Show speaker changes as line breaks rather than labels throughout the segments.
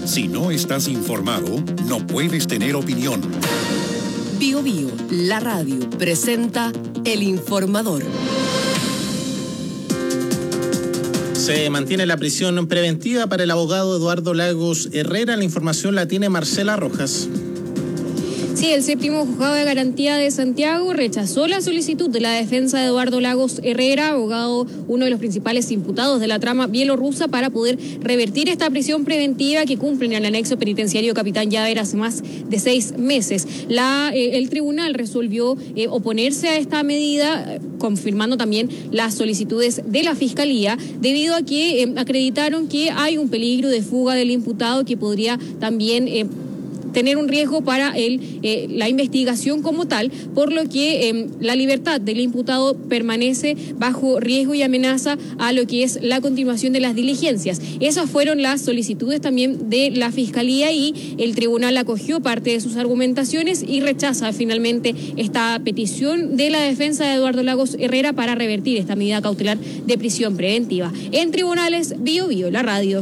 Si no estás informado, no puedes tener opinión.
Bio Bio, la radio, presenta El Informador.
Se mantiene la prisión preventiva para el abogado Eduardo Lagos Herrera. La información la tiene Marcela Rojas.
Sí, el séptimo juzgado de garantía de Santiago rechazó la solicitud de la defensa de Eduardo Lagos Herrera, abogado, uno de los principales imputados de la trama bielorrusa, para poder revertir esta prisión preventiva que cumplen en el anexo penitenciario Capitán Llaver hace más de 6 meses. El tribunal resolvió oponerse a esta medida, confirmando también las solicitudes de la Fiscalía, debido a que acreditaron que hay un peligro de fuga del imputado que podría también tener un riesgo para la investigación como tal, por lo que la libertad del imputado permanece bajo riesgo y amenaza a lo que es la continuación de las diligencias. Esas fueron las solicitudes también de la Fiscalía y el tribunal acogió parte de sus argumentaciones y rechaza finalmente esta petición de la defensa de Eduardo Lagos Herrera para revertir esta medida cautelar de prisión preventiva. En tribunales, Bio Bio, la radio.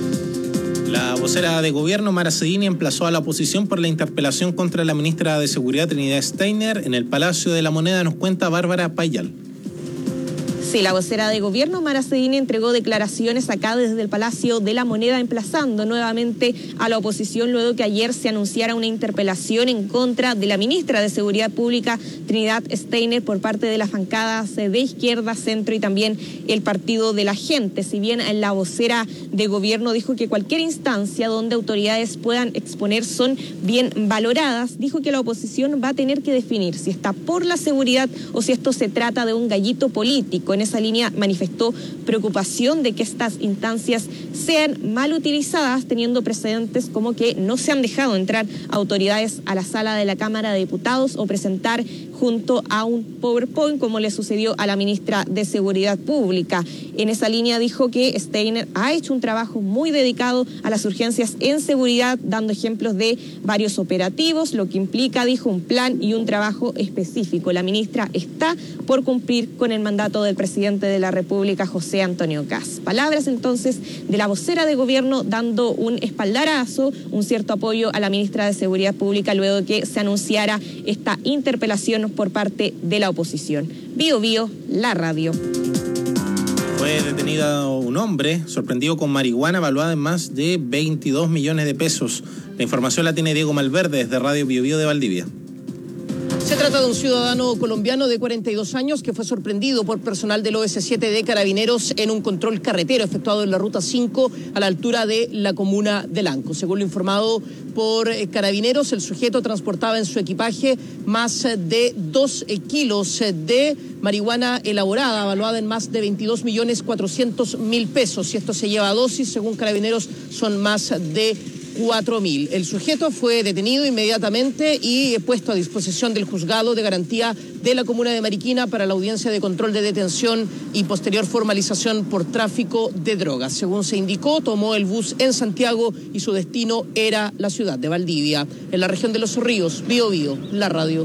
La vocera de gobierno, Mara Cedini, emplazó a la oposición por la interpelación contra la ministra de Seguridad, Trinidad Steiner, en el Palacio de la Moneda. Nos cuenta Bárbara Payal.
Sí, la vocera de gobierno, Mara Cedini, entregó declaraciones acá desde el Palacio de la Moneda, emplazando nuevamente a la oposición luego que ayer se anunciara una interpelación en contra de la ministra de Seguridad Pública, Trinidad Steiner, por parte de las bancadas de izquierda, centro y también el Partido de la Gente. Si bien la vocera de gobierno dijo que cualquier instancia donde autoridades puedan exponer son bien valoradas, dijo que la oposición va a tener que definir si está por la seguridad o si esto se trata de un gallito político. En esa línea manifestó preocupación de que estas instancias sean mal utilizadas, teniendo precedentes como que no se han dejado entrar autoridades a la sala de la Cámara de Diputados o presentar junto a un PowerPoint, como le sucedió a la ministra de Seguridad Pública. En esa línea dijo que Steiner ha hecho un trabajo muy dedicado a las urgencias en seguridad, dando ejemplos de varios operativos, lo que implica, dijo, un plan y un trabajo específico. La ministra está por cumplir con el mandato del presidente de la República, José Antonio Kast. Palabras entonces de la vocera de gobierno dando un espaldarazo, un cierto apoyo a la ministra de Seguridad Pública luego de que se anunciara esta interpelación por parte de la oposición. Bio Bio, la radio.
Fue detenido un hombre sorprendido con marihuana valuada en más de 22 millones de pesos. La información la tiene Diego Malverde desde Radio Bio Bio de Valdivia.
Se trata de un ciudadano colombiano de 42 años que fue sorprendido por personal del OS7 de Carabineros en un control carretero efectuado en la Ruta 5 a la altura de la comuna de Lanco. Según lo informado por Carabineros, el sujeto transportaba en su equipaje más de 2 kilos de marihuana elaborada, valuada en más de 22.400.000 pesos. Si esto se lleva a dosis, según Carabineros, son más de 4.000. El sujeto fue detenido inmediatamente y puesto a disposición del juzgado de garantía de la comuna de Mariquina para la audiencia de control de detención y posterior formalización por tráfico de drogas. Según se indicó, tomó el bus en Santiago y su destino era la ciudad de Valdivia. En la región de Los Ríos, Bio Bio, la radio.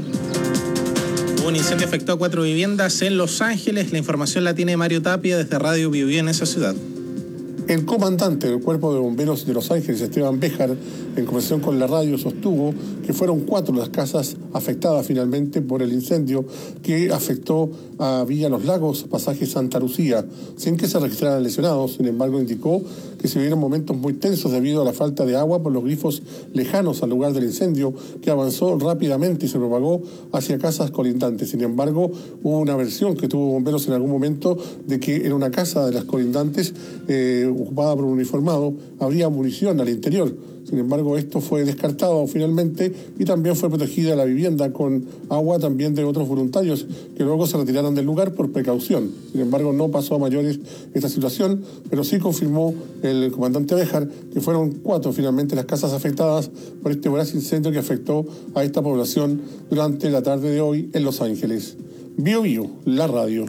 Un incendio afectó a 4 viviendas en Los Ángeles. La información la tiene Mario Tapia desde Radio Bio Bio en esa ciudad.
El comandante del Cuerpo de Bomberos de Los Ángeles, Esteban Béjar, en conversación con la radio, sostuvo que fueron 4 las casas afectadas finalmente por el incendio que afectó a Villa Los Lagos, pasaje Santa Lucía, sin que se registraran lesionados. Sin embargo, indicó que se vieron momentos muy tensos debido a la falta de agua por los grifos lejanos al lugar del incendio, que avanzó rápidamente y se propagó hacia casas colindantes. Sin embargo, hubo una versión que tuvo bomberos en algún momento de que en una casa de las colindantes ocupada por un uniformado habría munición al interior. Sin embargo, esto fue descartado finalmente y también fue protegida la vivienda con agua también de otros voluntarios que luego se retiraron del lugar por precaución. Sin embargo, no pasó a mayores esta situación, pero sí confirmó el comandante Béjar que fueron 4 finalmente las casas afectadas por este voraz incendio que afectó a esta población durante la tarde de hoy en Los Ángeles. Bio Bio, la radio.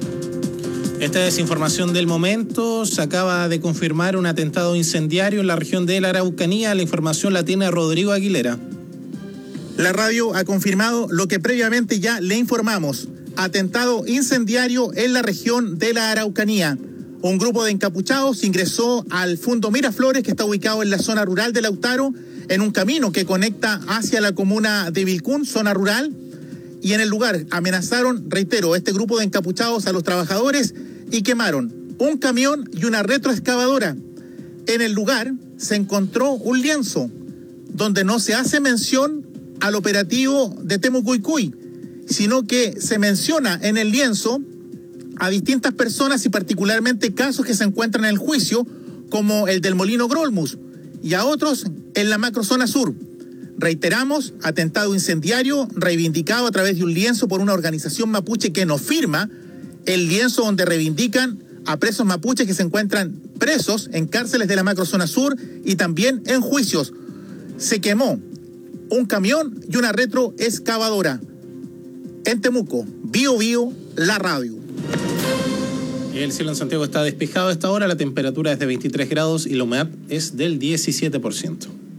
Esta es información del momento. Se acaba de confirmar un atentado incendiario en la región de la Araucanía. La información la tiene Rodrigo Aguilera.
La radio ha confirmado lo que previamente ya le informamos. Atentado incendiario en la región de la Araucanía. un grupo de encapuchados ingresó al Fundo Miraflores, que está ubicado en la zona rural de Lautaro, en un camino que conecta hacia la comuna de Vilcún, zona rural, y en el lugar amenazaron, reitero, este grupo de encapuchados a los trabajadores y quemaron un camión y una retroexcavadora. En el lugar se encontró un lienzo donde no se hace mención al operativo de Temucuicui, sino que se menciona en el lienzo a distintas personas y particularmente casos que se encuentran en el juicio, como el del Molino Grolmus, y a otros en la macrozona sur. Reiteramos, atentado incendiario reivindicado a través de un lienzo por una organización mapuche que nos firma el lienzo donde reivindican a presos mapuches que se encuentran presos en cárceles de la macrozona sur y también en juicios. Se quemó un camión y una retroexcavadora. En Temuco, Bío Bío, la radio.
El cielo en Santiago está despejado a esta hora, la temperatura es de 23 grados y la humedad es del 17%.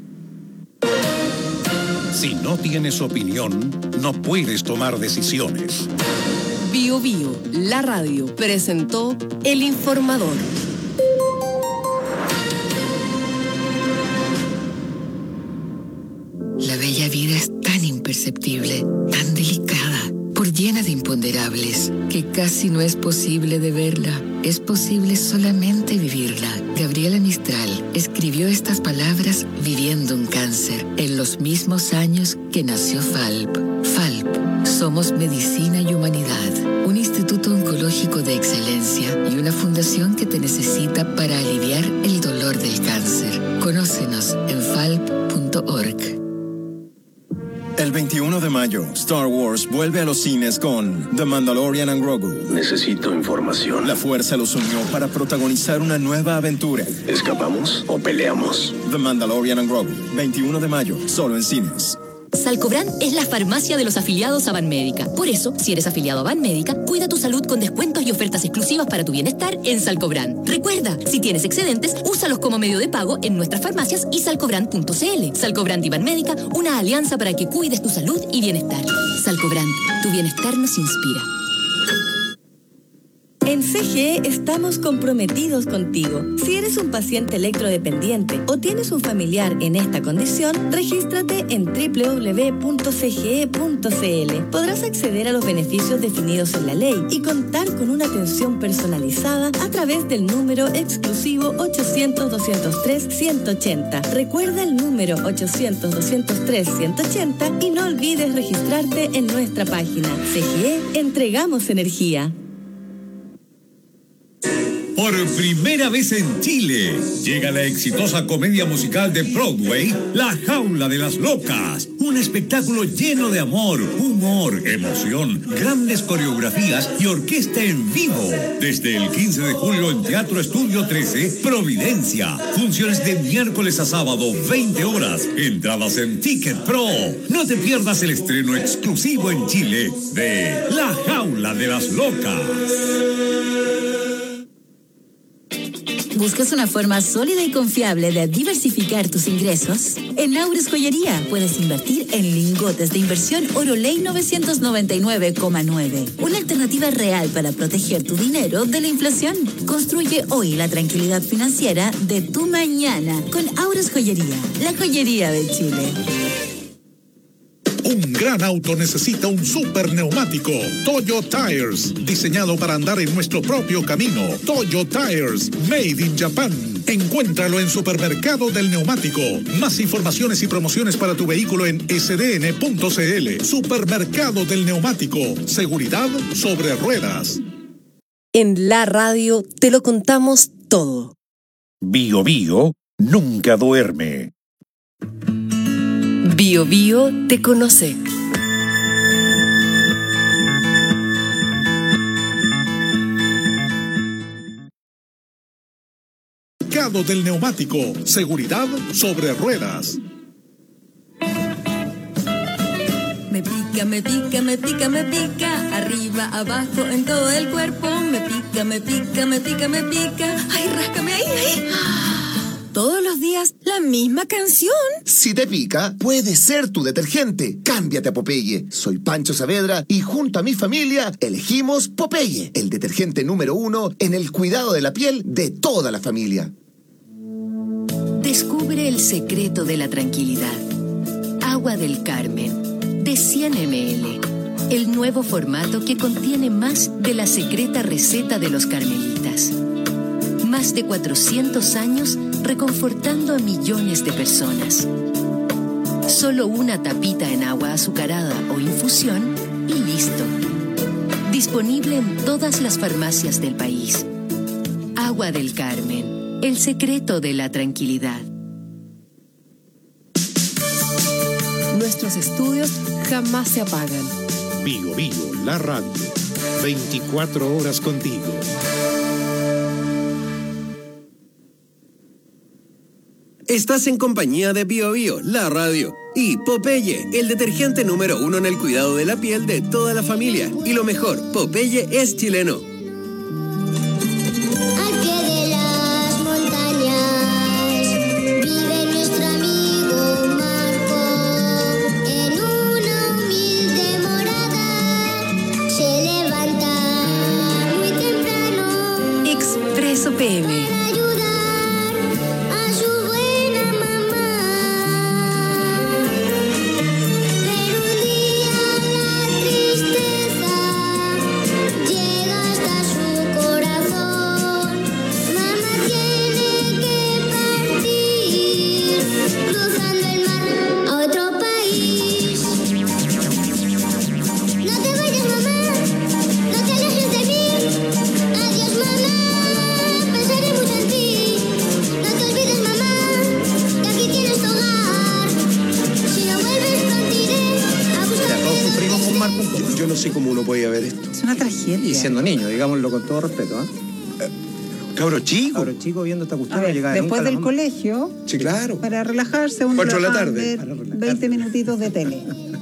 Si no tienes opinión, no puedes tomar decisiones.
Bío Bío, la radio, presentó El Informador.
La bella vida es tan imperceptible, tan delicada, por llena de imponderables, que casi no es posible de verla. Es posible solamente vivirla. Gabriela Mistral escribió estas palabras viviendo un cáncer, en los mismos años que nació FALP. FALP, somos medicina y humanidad, un instituto oncológico de excelencia y una fundación que te necesita para aliviar el dolor del cáncer. Conócenos en falp.org.
El 21 de mayo, Star Wars vuelve a los cines con The Mandalorian and Grogu.
Necesito información.
La fuerza los unió para protagonizar una nueva aventura.
¿Escapamos o peleamos?
The Mandalorian and Grogu, 21 de mayo, solo en cines.
Salcobran es la farmacia de los afiliados a Banmédica. Por eso, si eres afiliado a Banmédica, cuida tu salud con descuentos y ofertas exclusivas para tu bienestar en Salcobran. Recuerda, si tienes excedentes, úsalos como medio de pago en nuestras farmacias y salcobran.cl. Salcobran y Banmédica, una alianza para que cuides tu salud y bienestar. Salcobran, tu bienestar nos inspira.
En CGE estamos comprometidos contigo. Si eres un paciente electrodependiente o tienes un familiar en esta condición, regístrate en www.cge.cl. Podrás acceder a los beneficios definidos en la ley y contar con una atención personalizada a través del número exclusivo 800-203-180. Recuerda el número 800-203-180 y no olvides registrarte en nuestra página. CGE, entregamos energía.
Por primera vez en Chile, llega la exitosa comedia musical de Broadway, La Jaula de las Locas. Un espectáculo lleno de amor, humor, emoción, grandes coreografías y orquesta en vivo. Desde el 15 de julio en Teatro Estudio 13, Providencia. Funciones de miércoles a sábado, 20 horas. Entradas en Ticket Pro. No te pierdas el estreno exclusivo en Chile de La Jaula de las Locas.
¿Buscas una forma sólida y confiable de diversificar tus ingresos? En Aures Joyería puedes invertir en lingotes de inversión Oroley 999,9. Una alternativa real para proteger tu dinero de la inflación. Construye hoy la tranquilidad financiera de tu mañana con Aures Joyería, la joyería de Chile.
Un gran auto necesita un super neumático. Toyo Tires, diseñado para andar en nuestro propio camino. Toyo Tires, made in Japan. Encuéntralo en Supermercado del Neumático. Más informaciones y promociones para tu vehículo en sdn.cl. Supermercado del Neumático. Seguridad sobre ruedas.
En la radio te lo contamos todo.
Bío Bío nunca duerme.
Bío Bío te conoce.
Mercado del Neumático. Seguridad sobre ruedas.
Me pica, me pica, me pica, me pica. Arriba, abajo, en todo el cuerpo. Me pica, me pica, me pica, me pica. Ay, ráscame ahí, ahí.
todos los días la misma canción.
Si te pica, puede ser tu detergente. Cámbiate a Popeye. Soy Pancho Saavedra y junto a mi familia elegimos Popeye, el detergente número 1 en el cuidado de la piel de toda la familia.
Descubre el secreto de la tranquilidad. Agua del Carmen, de 100 ml. El nuevo formato que contiene más de la secreta receta de los carmelitas. Más de 400 años reconfortando a millones de personas. Solo una tapita en agua azucarada o infusión y listo. Disponible en todas las farmacias del país. Agua del Carmen, el secreto de la tranquilidad.
Nuestros estudios jamás se apagan.
Bio Bio, la radio. 24 horas contigo.
Estás en compañía de Bio Bio, la radio, y Popeye, el detergente número 1 en el cuidado de la piel de toda la familia. Y lo mejor, Popeye es chileno.
Al pie de las montañas vive nuestro amigo Marco. En una humilde morada se levanta muy temprano.
Expreso PM.
Yo no sé cómo uno podía ver esto.
Es una tragedia.
Y siendo niño, digámoslo con todo respeto, ¿eh?
Cabro chico.
Cabro chico viendo esta cuestión.
Después del colegio,
sí, claro,
para relajarse, uno
4 de la tarde.
Ver 20 minutitos de tele.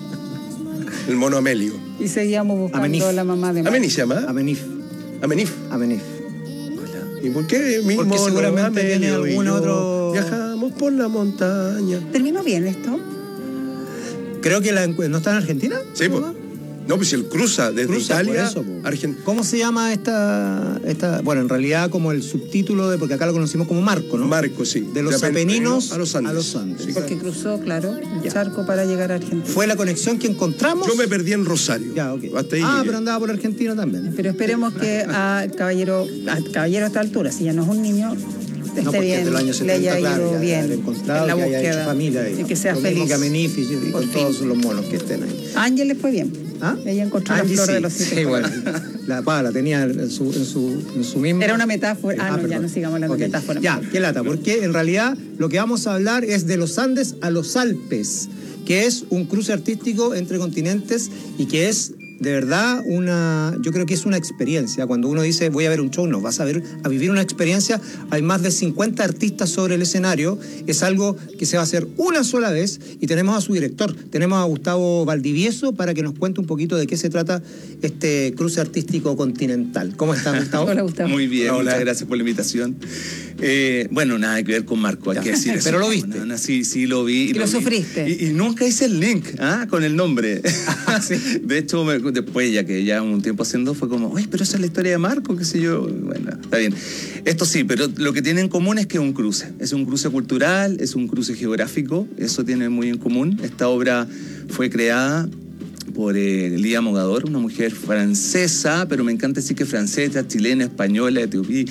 El mono Amelio.
Y seguíamos buscando
Amenif.
a la mamá de Marco.
¿Amení se llama?
Amenif.
Amenif.
Amenif.
¿Y por qué mi
Porque
mono
seguramente tiene
Amelio
algún
y yo
otro...
viajamos por la montaña?
¿Terminó bien esto?
Creo que ¿no está en Argentina?
Sí, pues. No, pues él cruza desde Italia a Argentina.
¿Cómo se llama esta? Bueno, en realidad como el subtítulo de, porque acá lo conocimos como Marco, ¿no?
Marco, sí.
De los Apeninos
a los Andes.
Sí, porque cruzó, claro, el charco para llegar a Argentina.
¿Fue la conexión que encontramos?
Yo me perdí en Rosario.
Ya, ok.
Hasta ahí
pero andaba por Argentina también.
Pero esperemos que a caballero a esta altura, si ya no es un niño, esté bien,
del año 70,
le haya ido
claro,
bien
encontrado,
en la
que haya
búsqueda
hecho familia,
y que sea
lo
feliz.
Mismo que a Amenif y con todos los monos que estén ahí.
A Ángel le fue bien.
¿Ah?
Ella encontró
Angie,
la flor
sí,
de los 7
sí,
colores.
bueno, la tenía en su mismo...
Era una metáfora. Ya no sigamos hablando de metáfora.
Ya, qué lata, porque en realidad lo que vamos a hablar es de los Andes a los Alpes, que es un cruce artístico entre continentes y que es de verdad yo creo que es una experiencia. Cuando uno dice voy a ver un show, no, vas a vivir una experiencia. Hay más de 50 artistas sobre el escenario. Es algo que se va a hacer una sola vez y tenemos a su director, tenemos a Gustavo Valdivieso para que nos cuente un poquito de qué se trata este cruce artístico continental. ¿Cómo estás, Gustavo?
Hola, Gustavo.
Muy bien, muchas gracias por la invitación. Bueno, nada que ver con Marco, hay que decir eso.
Pero lo viste.
Sí, lo vi.
Y lo sufriste.
Y nunca hice el link con el nombre. ¿Sí? De hecho, después, ya que ya un tiempo haciendo, fue como, oye, pero esa es la historia de Marco, qué sé yo. Bueno, está bien. Esto sí, pero lo que tiene en común es que es un cruce. Es un cruce cultural, es un cruce geográfico, eso tiene muy en común. Esta obra fue creada por Lía Mogador, una mujer francesa, pero me encanta decir que francesa, chilena, española, etíope,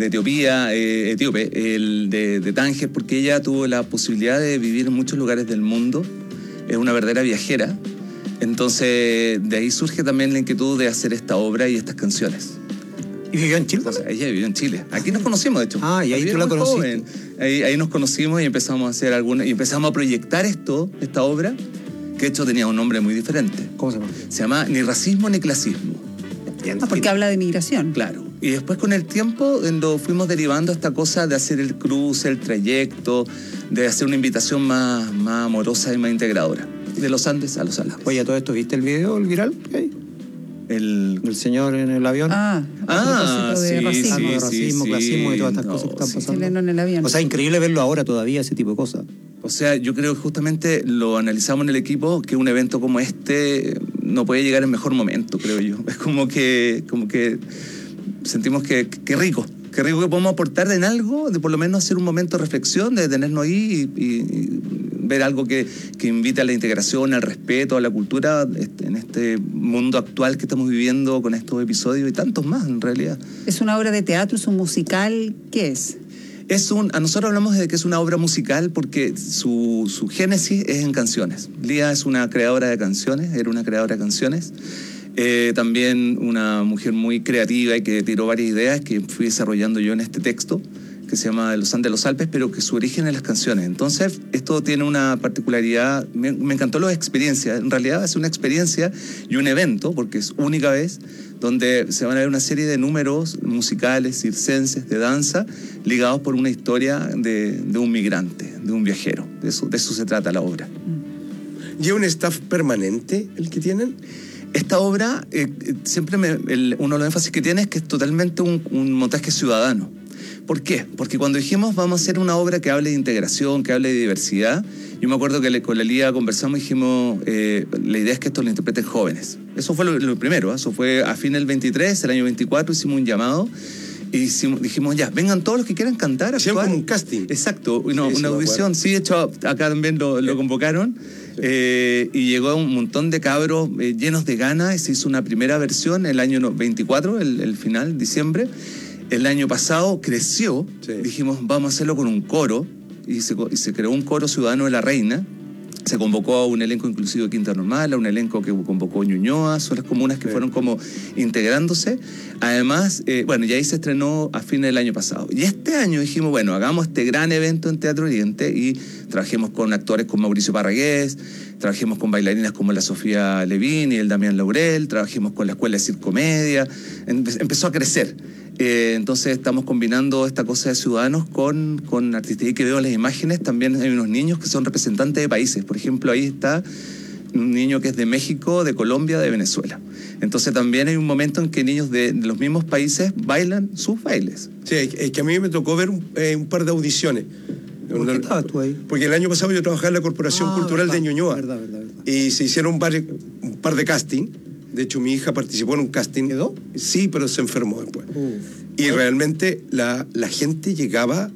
de Tánger, porque ella tuvo la posibilidad de vivir en muchos lugares del mundo, es una verdadera viajera, entonces de ahí surge también la inquietud de hacer esta obra y estas canciones.
¿Y vivió en Chile?
Ella vivió en Chile. Aquí nos conocimos, de hecho.
Y ahí tú la conociste.
Ahí nos conocimos y empezamos a hacer y empezamos a proyectar esta obra, que de hecho tenía un nombre muy diferente.
¿Cómo se llama?
Se llama Ni racismo ni clasismo.
Porque habla de migración.
Claro. Y después con el tiempo lo fuimos derivando a esta cosa de hacer el cruce, el trayecto, de hacer una invitación más amorosa y más integradora. De los Andes a los Alpes.
Oye, ¿todo esto viste el video, el viral? El señor en el avión.
De racismo.
Racismo, clasismo y todas estas cosas que están pasando.
Chileno en el avión.
O sea, increíble verlo ahora todavía, ese tipo de cosas.
O sea, yo creo que justamente lo analizamos en el equipo, que un evento como este no puede llegar en mejor momento, creo yo. Es como que sentimos que rico que podemos aportar en algo, de por lo menos hacer un momento de reflexión, de detenernos ahí y ver algo que invite a la integración, al respeto, a la cultura en este mundo actual que estamos viviendo con estos episodios y tantos más en realidad.
¿Es una obra de teatro? ¿Es un musical? ¿Qué es?
A nosotros hablamos de que es una obra musical porque su génesis es en canciones. Lía es una creadora de canciones, era una creadora de canciones. También una mujer muy creativa y que tiró varias ideas que fui desarrollando yo en este texto, que se llama Los Andes, los Alpes, pero que su origen es las canciones. Entonces, esto tiene una particularidad, me encantó la experiencia. En realidad es una experiencia y un evento, porque es única vez, donde se van a ver una serie de números musicales, circenses, de danza, ligados por una historia de un migrante, de un viajero. De eso se trata la obra.
¿Y es un staff permanente el que tienen?
Esta obra, siempre uno de los énfasis que tiene es que es totalmente un montaje ciudadano. ¿Por qué? Porque cuando dijimos vamos a hacer una obra que hable de integración, que hable de diversidad, yo me acuerdo que con la Lía conversamos y dijimos, la idea es que esto lo interpreten jóvenes. Eso fue lo primero, eso fue a fin del 23, el año 24 hicimos un llamado y dijimos ya, vengan todos los que quieran cantar.
Hicieron como un casting.
Exacto, una audición, sí, de hecho acá también lo convocaron. Y llegó un montón de cabros llenos de ganas y se hizo una primera versión el año 24, el final, diciembre. El año pasado creció, dijimos vamos a hacerlo con un coro y se creó un coro ciudadano de la Reina. Se convocó a un elenco inclusivo de Quinta Normal, a un elenco que convocó Ñuñoa, son las comunas que fueron como integrándose. Además, y ahí se estrenó a fines del año pasado. Y este año dijimos, bueno, hagamos este gran evento en Teatro Oriente y trabajemos con actores como Mauricio Parragués, trabajemos con bailarinas como la Sofía Levín y el Damián Laurel, trabajemos con la Escuela de Circomedia. Empezó a crecer. Entonces estamos combinando esta cosa de ciudadanos con artistas. Y que veo las imágenes, también hay unos niños que son representantes de países. Por ejemplo, ahí está un niño que es de México, de Colombia, de Venezuela. Entonces también hay un momento en que niños de los mismos países bailan sus bailes.
Sí, es que a mí me tocó ver un par de audiciones.
¿Por qué estabas tú ahí?
Porque el año pasado yo trabajaba en la Corporación Cultural de Ñuñoa. Verdad. Y se hicieron un par de casting. De hecho, mi hija participó en un casting.
¿Quedó?
Sí, pero se enfermó después. Y realmente la gente llegaba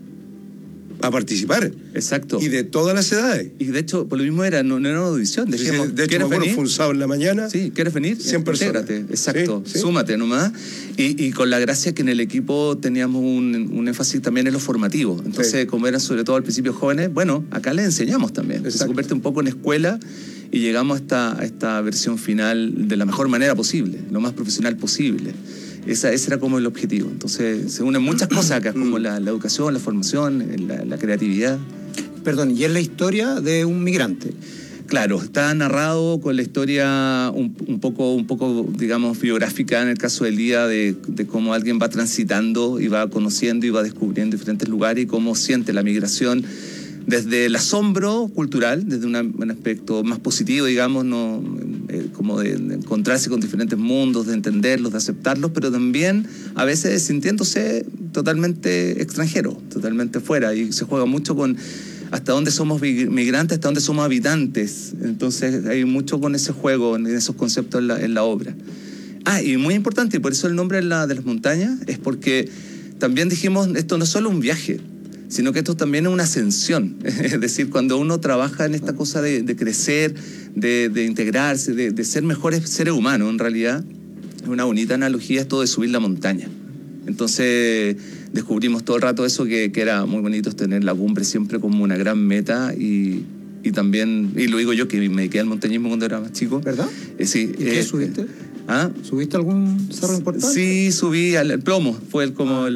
a participar.
Exacto.
Y de todas las edades.
Y de hecho, por lo mismo no era una audición. Dijimos,
de hecho, fue un sábado en la mañana.
Sí, ¿quieres venir?
100 personas.
Intégrate. Exacto.
Sí.
Súmate nomás. Y con la gracia que en el equipo teníamos un énfasis también en lo formativo. Entonces, como eran sobre todo al principio jóvenes, bueno, acá les enseñamos también. Se convierte un poco en escuela y llegamos a esta versión final de la mejor manera posible, lo más profesional posible. Ese era como el objetivo. Entonces se unen muchas cosas acá, como la educación, la formación, la creatividad.
Perdón, y es la historia de un migrante.
Claro, está narrado con la historia un poco, digamos, biográfica en el caso del día de cómo alguien va transitando y va conociendo y va descubriendo diferentes lugares y cómo siente la migración desde el asombro cultural, desde un aspecto más positivo, digamos, como de encontrarse con diferentes mundos, de entenderlos, de aceptarlos, pero también a veces sintiéndose totalmente extranjero, totalmente fuera, y se juega mucho con hasta dónde somos migrantes, hasta dónde somos habitantes. Entonces hay mucho con ese juego, en esos conceptos en la obra. Y muy importante, y por eso el nombre de las montañas, es porque también dijimos, esto no es solo un viaje, sino que esto también es una ascensión. Es decir, cuando uno trabaja en esta cosa de crecer, de integrarse, de ser mejores seres humanos, en realidad, es una bonita analogía esto de subir la montaña. Entonces descubrimos todo el rato eso, que era muy bonito, tener la cumbre siempre como una gran meta y también, y lo digo yo, que me dediqué al montañismo cuando era más chico.
¿Verdad?
Sí.
¿Y qué subiste? ¿Subiste algún cerro importante?
Sí, subí al Plomo, fue pero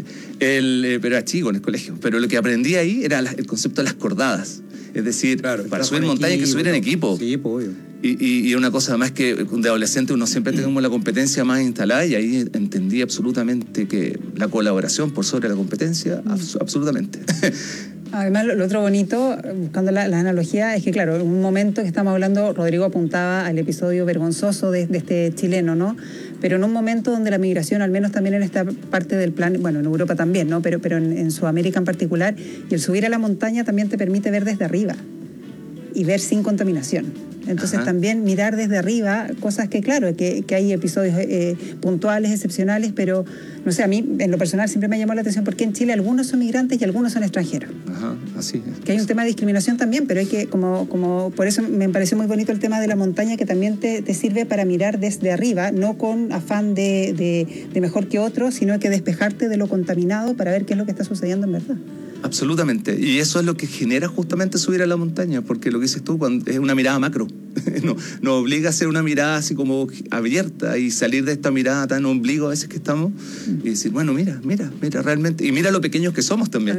era chico en el colegio. Pero lo que aprendí ahí era el concepto de las cordadas. Es decir, para subir montaña hay que subir en equipo.
Sí, pues obvio.
Y una cosa más que de adolescente uno siempre tiene como la competencia más instalada, y ahí entendí absolutamente que la colaboración por sobre la competencia, absolutamente.
Además, lo otro bonito, buscando la analogía, es que, claro, en un momento que estamos hablando, Rodrigo apuntaba al episodio vergonzoso de este chileno, ¿no? Pero en un momento donde la migración, al menos también en esta parte del plan, bueno, en Europa también, ¿no? Pero en Sudamérica en particular, y el subir a la montaña también te permite ver desde arriba y ver sin contaminación. Entonces también mirar desde arriba cosas que, claro, que hay episodios puntuales, excepcionales, pero, no sé, a mí en lo personal siempre me llamó la atención porque en Chile algunos son migrantes y algunos son extranjeros.
Ajá, así es.
Que hay un tema de discriminación también, pero hay que, como por eso me pareció muy bonito el tema de la montaña, que también te sirve para mirar desde arriba, no con afán de mejor que otro, sino que despejarte de lo contaminado para ver qué es lo que está sucediendo en verdad.
Absolutamente. Y eso es lo que genera justamente subir a la montaña, porque lo que dices tú es una mirada macro. Nos obliga a hacer una mirada así como abierta y salir de esta mirada tan ombligo a veces que estamos y decir, bueno, mira realmente. Y mira lo pequeños que somos también.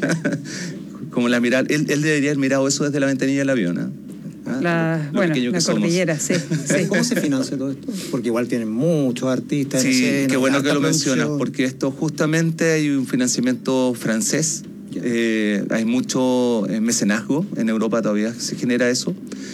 Como la mirada, él debería haber mirado eso desde la ventanilla del avión, ¿eh?
La cordillera, sí.
¿Cómo se financia todo esto? Porque igual tienen muchos artistas.
Sí,
escena,
qué bueno que lo
producción.
mencionas, porque esto justamente hay un financiamiento francés. Hay mucho mecenazgo, en Europa todavía se genera eso,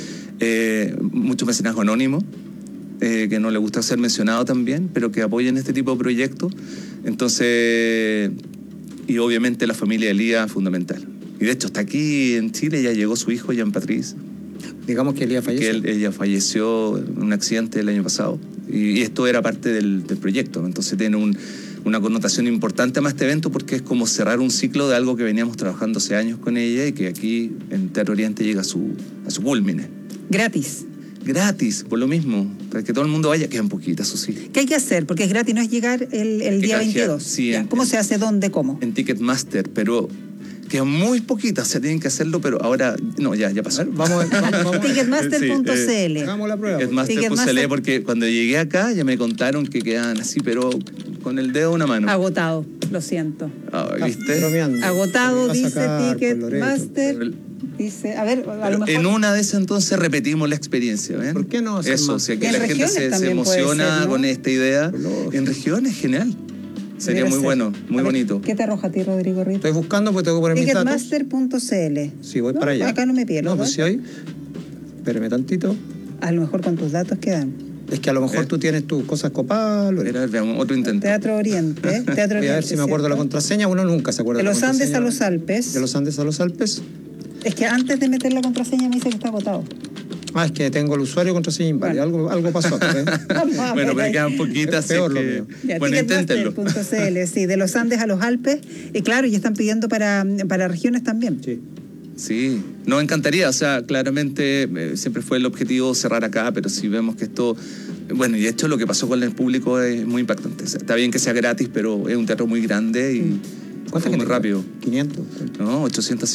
mucho mecenazgo anónimo, que no le gusta ser mencionado también, pero que apoyan este tipo de proyectos. Entonces, y obviamente la familia de Elías fundamental. Y de hecho está aquí en Chile, ya llegó su hijo, Jean-Patrice.
Digamos que Elías falleció.
Ella falleció en un accidente el año pasado. Y esto era parte del proyecto. Entonces tiene una connotación importante más este evento porque es como cerrar un ciclo de algo que veníamos trabajando hace años con ella y que aquí en Teatro Oriente llega a su culmine.
Gratis.
Gratis, por lo mismo, para que todo el mundo vaya, quedan poquitas, eso sí.
¿Qué hay que hacer? Porque es gratis, no es llegar el día 22.
Sí,
¿Cómo se hace? ¿Dónde? ¿Cómo?
En Ticketmaster, pero quedan muy poquitas, se tienen que hacerlo, pero ahora, no, ya pasó.
Vamos.
Ticketmaster.cl.
Hagamos la prueba.
Ticketmaster.cl, porque cuando llegué acá ya me contaron que quedan así, pero con el dedo en una mano.
Agotado, lo siento.
¿Viste?
Agotado, dice Ticketmaster. Dice, a ver, a lo mejor.
En una de esas entonces repetimos la experiencia, ¿ven?
¿Por qué no hacer
eso,
más?
O sea, que la gente se emociona ser, ¿no? Con esta idea. En regiones, genial. Sería muy bueno, muy bonito.
¿Qué te arroja a ti, Rodrigo Rito?
Estoy buscando porque tengo que poner mis datos.
Ticketmaster.cl.
Sí, voy para allá.
Acá no me pierdo.
No, pues si hoy. Espérame tantito.
A lo mejor con tus datos quedan.
Es que a lo mejor tú tienes tus cosas copadas.
Veamos, otro intento.
Teatro Oriente.
Voy a ver si me acuerdo la contraseña. Uno nunca se acuerda
de
la contraseña.
De los Andes a los Alpes.
De los Andes a los Alpes.
Es que antes de meter la contraseña me dice que está agotado.
Es que tengo el usuario contraseña inválida. Bueno. Algo pasó acá, ¿eh?
Bueno, pero quedan poquitas.
Es peor lo mío.
Bueno, inténtenlo.
Ticketmaster.cl, sí, de los Andes a los Alpes. Y claro, y están pidiendo para regiones también.
Sí, nos encantaría, o sea, claramente siempre fue el objetivo cerrar acá, pero si vemos que esto, bueno, y de hecho lo que pasó con el público es muy impactante. O sea, está bien que sea gratis, pero es un teatro muy grande y fue muy rápido.
500.
No,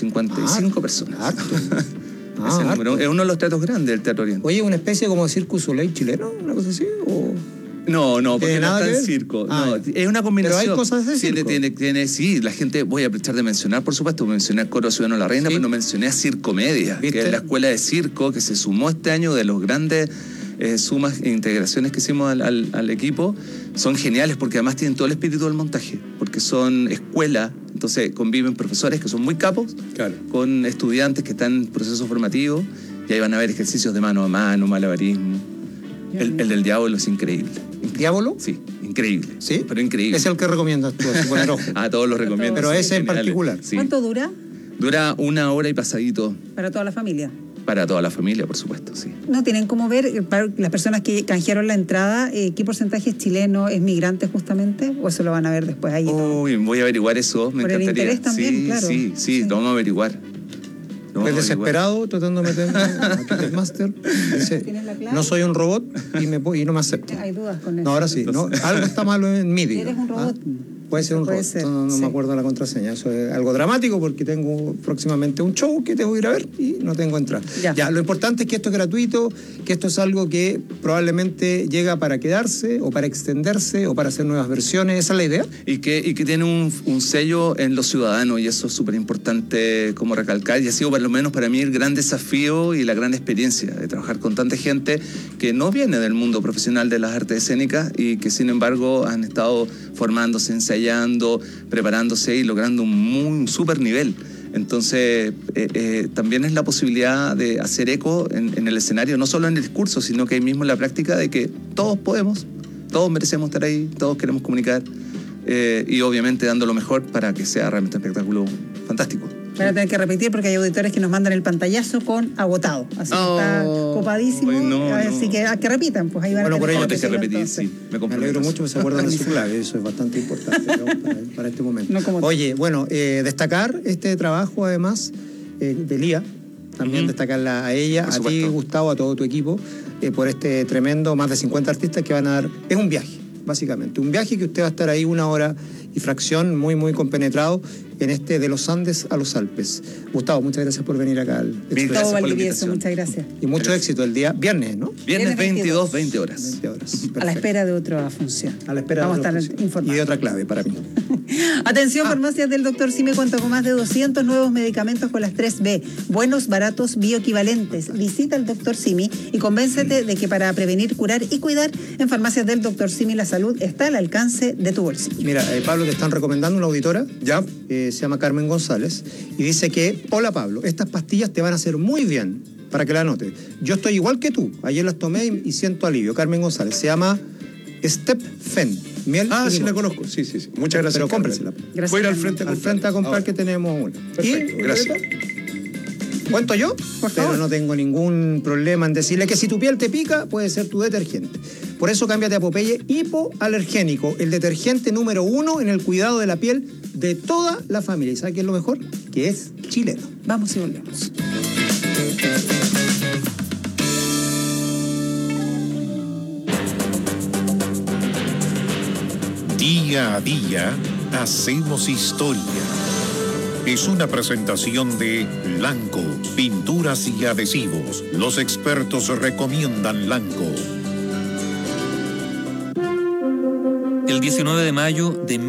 855 personas.
Ese
número es uno de los teatros grandes del Teatro Oriente.
Oye, ¿una especie como de Circus Soleil chileno? ¿Una cosa así? ¿O?
No, porque no está en circo. No, es una combinación.
Pero hay cosas de circo.
Sí, la gente, voy a aprovechar de mencionar, por supuesto, mencioné al Coro Ciudadano La Reina, pero no mencioné a Circomedia, que es la escuela de circo que se sumó este año de los grandes sumas e integraciones que hicimos al equipo. Son geniales porque además tienen todo el espíritu del montaje, porque son escuela, entonces conviven profesores que son muy capos, con estudiantes que están en proceso formativo, y ahí van a ver ejercicios de mano a mano, malabarismo. El del diablo es increíble.
¿Diablo?
Sí, increíble.
¿Sí?
Pero increíble.
Es el que recomiendas tú, así poner ojo.
Todos los recomiendo.
Pero ese en
geniales.
particular.
Sí.
¿Cuánto dura?
Dura 1 hora y pasadito.
¿Para toda la familia?
Para toda la familia, por supuesto, sí.
¿No tienen cómo ver, para las personas que canjearon la entrada, qué porcentaje es chileno, es migrante justamente? ¿O eso lo van a ver después ahí?
Uy, voy a averiguar eso, me encantaría.
El interés también, claro.
Sí, lo vamos a averiguar.
Estoy desesperado tratando de meterme a Ticketmaster. Dice, no soy un robot y no me acepto.
Hay dudas con eso.
No, ahora sí. No, algo está malo en MIDI.
¿Eres un robot?
Puede ser un robot. No me acuerdo la contraseña. Eso es algo dramático porque tengo próximamente un show que tengo que ir a ver y no tengo entrada. Ya, lo importante es que esto es gratuito, que esto es algo que probablemente llega para quedarse o para extenderse o para hacer nuevas versiones. ¿Esa es la idea?
Y que tiene un sello en los ciudadanos, y eso es súper importante como recalcar, y ha sido por lo menos para mí el gran desafío y la gran experiencia de trabajar con tanta gente que no viene del mundo profesional de las artes escénicas y que sin embargo han estado formándose, ensayando, preparándose y logrando un súper nivel. Entonces, también es la posibilidad de hacer eco en el escenario, no solo en el discurso, sino que ahí mismo en la práctica, de que todos podemos, todos merecemos estar ahí, todos queremos comunicar, y obviamente dando lo mejor para que sea realmente un espectáculo fantástico.
Voy a tener que repetir porque hay auditores que nos mandan el pantallazo con agotado. Así que está copadísimo. Así que repitan, pues ahí van a tener
que repetir, sí.
Me alegro mucho que se acuerdan de su clave, eso es bastante importante, ¿no? para este momento. Oye, bueno, destacar este trabajo además de Lía, también destacarla a ella, a ti, Gustavo, a todo tu equipo, por este tremendo, más de 50 artistas que van a dar. Es un viaje, básicamente. Un viaje que usted va a estar ahí 1 hora y fracción, muy, muy compenetrado en este de los Andes a los Alpes. Gustavo, muchas gracias por venir acá al
Gustavo Valdivieso, muchas gracias.
Y mucho éxito el día viernes, ¿no?
Viernes 22, 20 horas.
20 horas.
A la espera de otra función.
A la espera
Vamos
de otra
a estar informados.
Y de otra clave para mí.
Atención, farmacias del Dr. Simi cuenta con más de 200 nuevos medicamentos con las 3B. Buenos, baratos, bioequivalentes. Visita al Dr. Simi y convéncete de que para prevenir, curar y cuidar, en farmacias del Dr. Simi la salud está al alcance de tu bolsillo.
Mira, Pablo, te están recomendando una auditora.
Ya.
Se llama Carmen González. Y dice que, hola Pablo, estas pastillas te van a hacer muy bien, para que la anotes. Yo estoy igual que tú. Ayer las tomé y siento alivio. Carmen González. Se llama Step Fen. Miel
sí la conozco. Sí. Muchas gracias.
Pero cómprensela.
Voy a ir al frente
a comprar que tenemos una.
Perfecto, gracias.
¿Cuento yo? Pero no tengo ningún problema en decirle que si tu piel te pica, puede ser tu detergente. Por eso cámbiate a Popeye Hipoalergénico, el detergente número 1 en el cuidado de la piel de toda la familia. ¿Y sabe qué es lo mejor? Que es chileno.
Vamos y volvemos.
Día a día hacemos historia. Es una presentación de Lanco, pinturas y adhesivos. Los expertos recomiendan Lanco.
El 19 de mayo de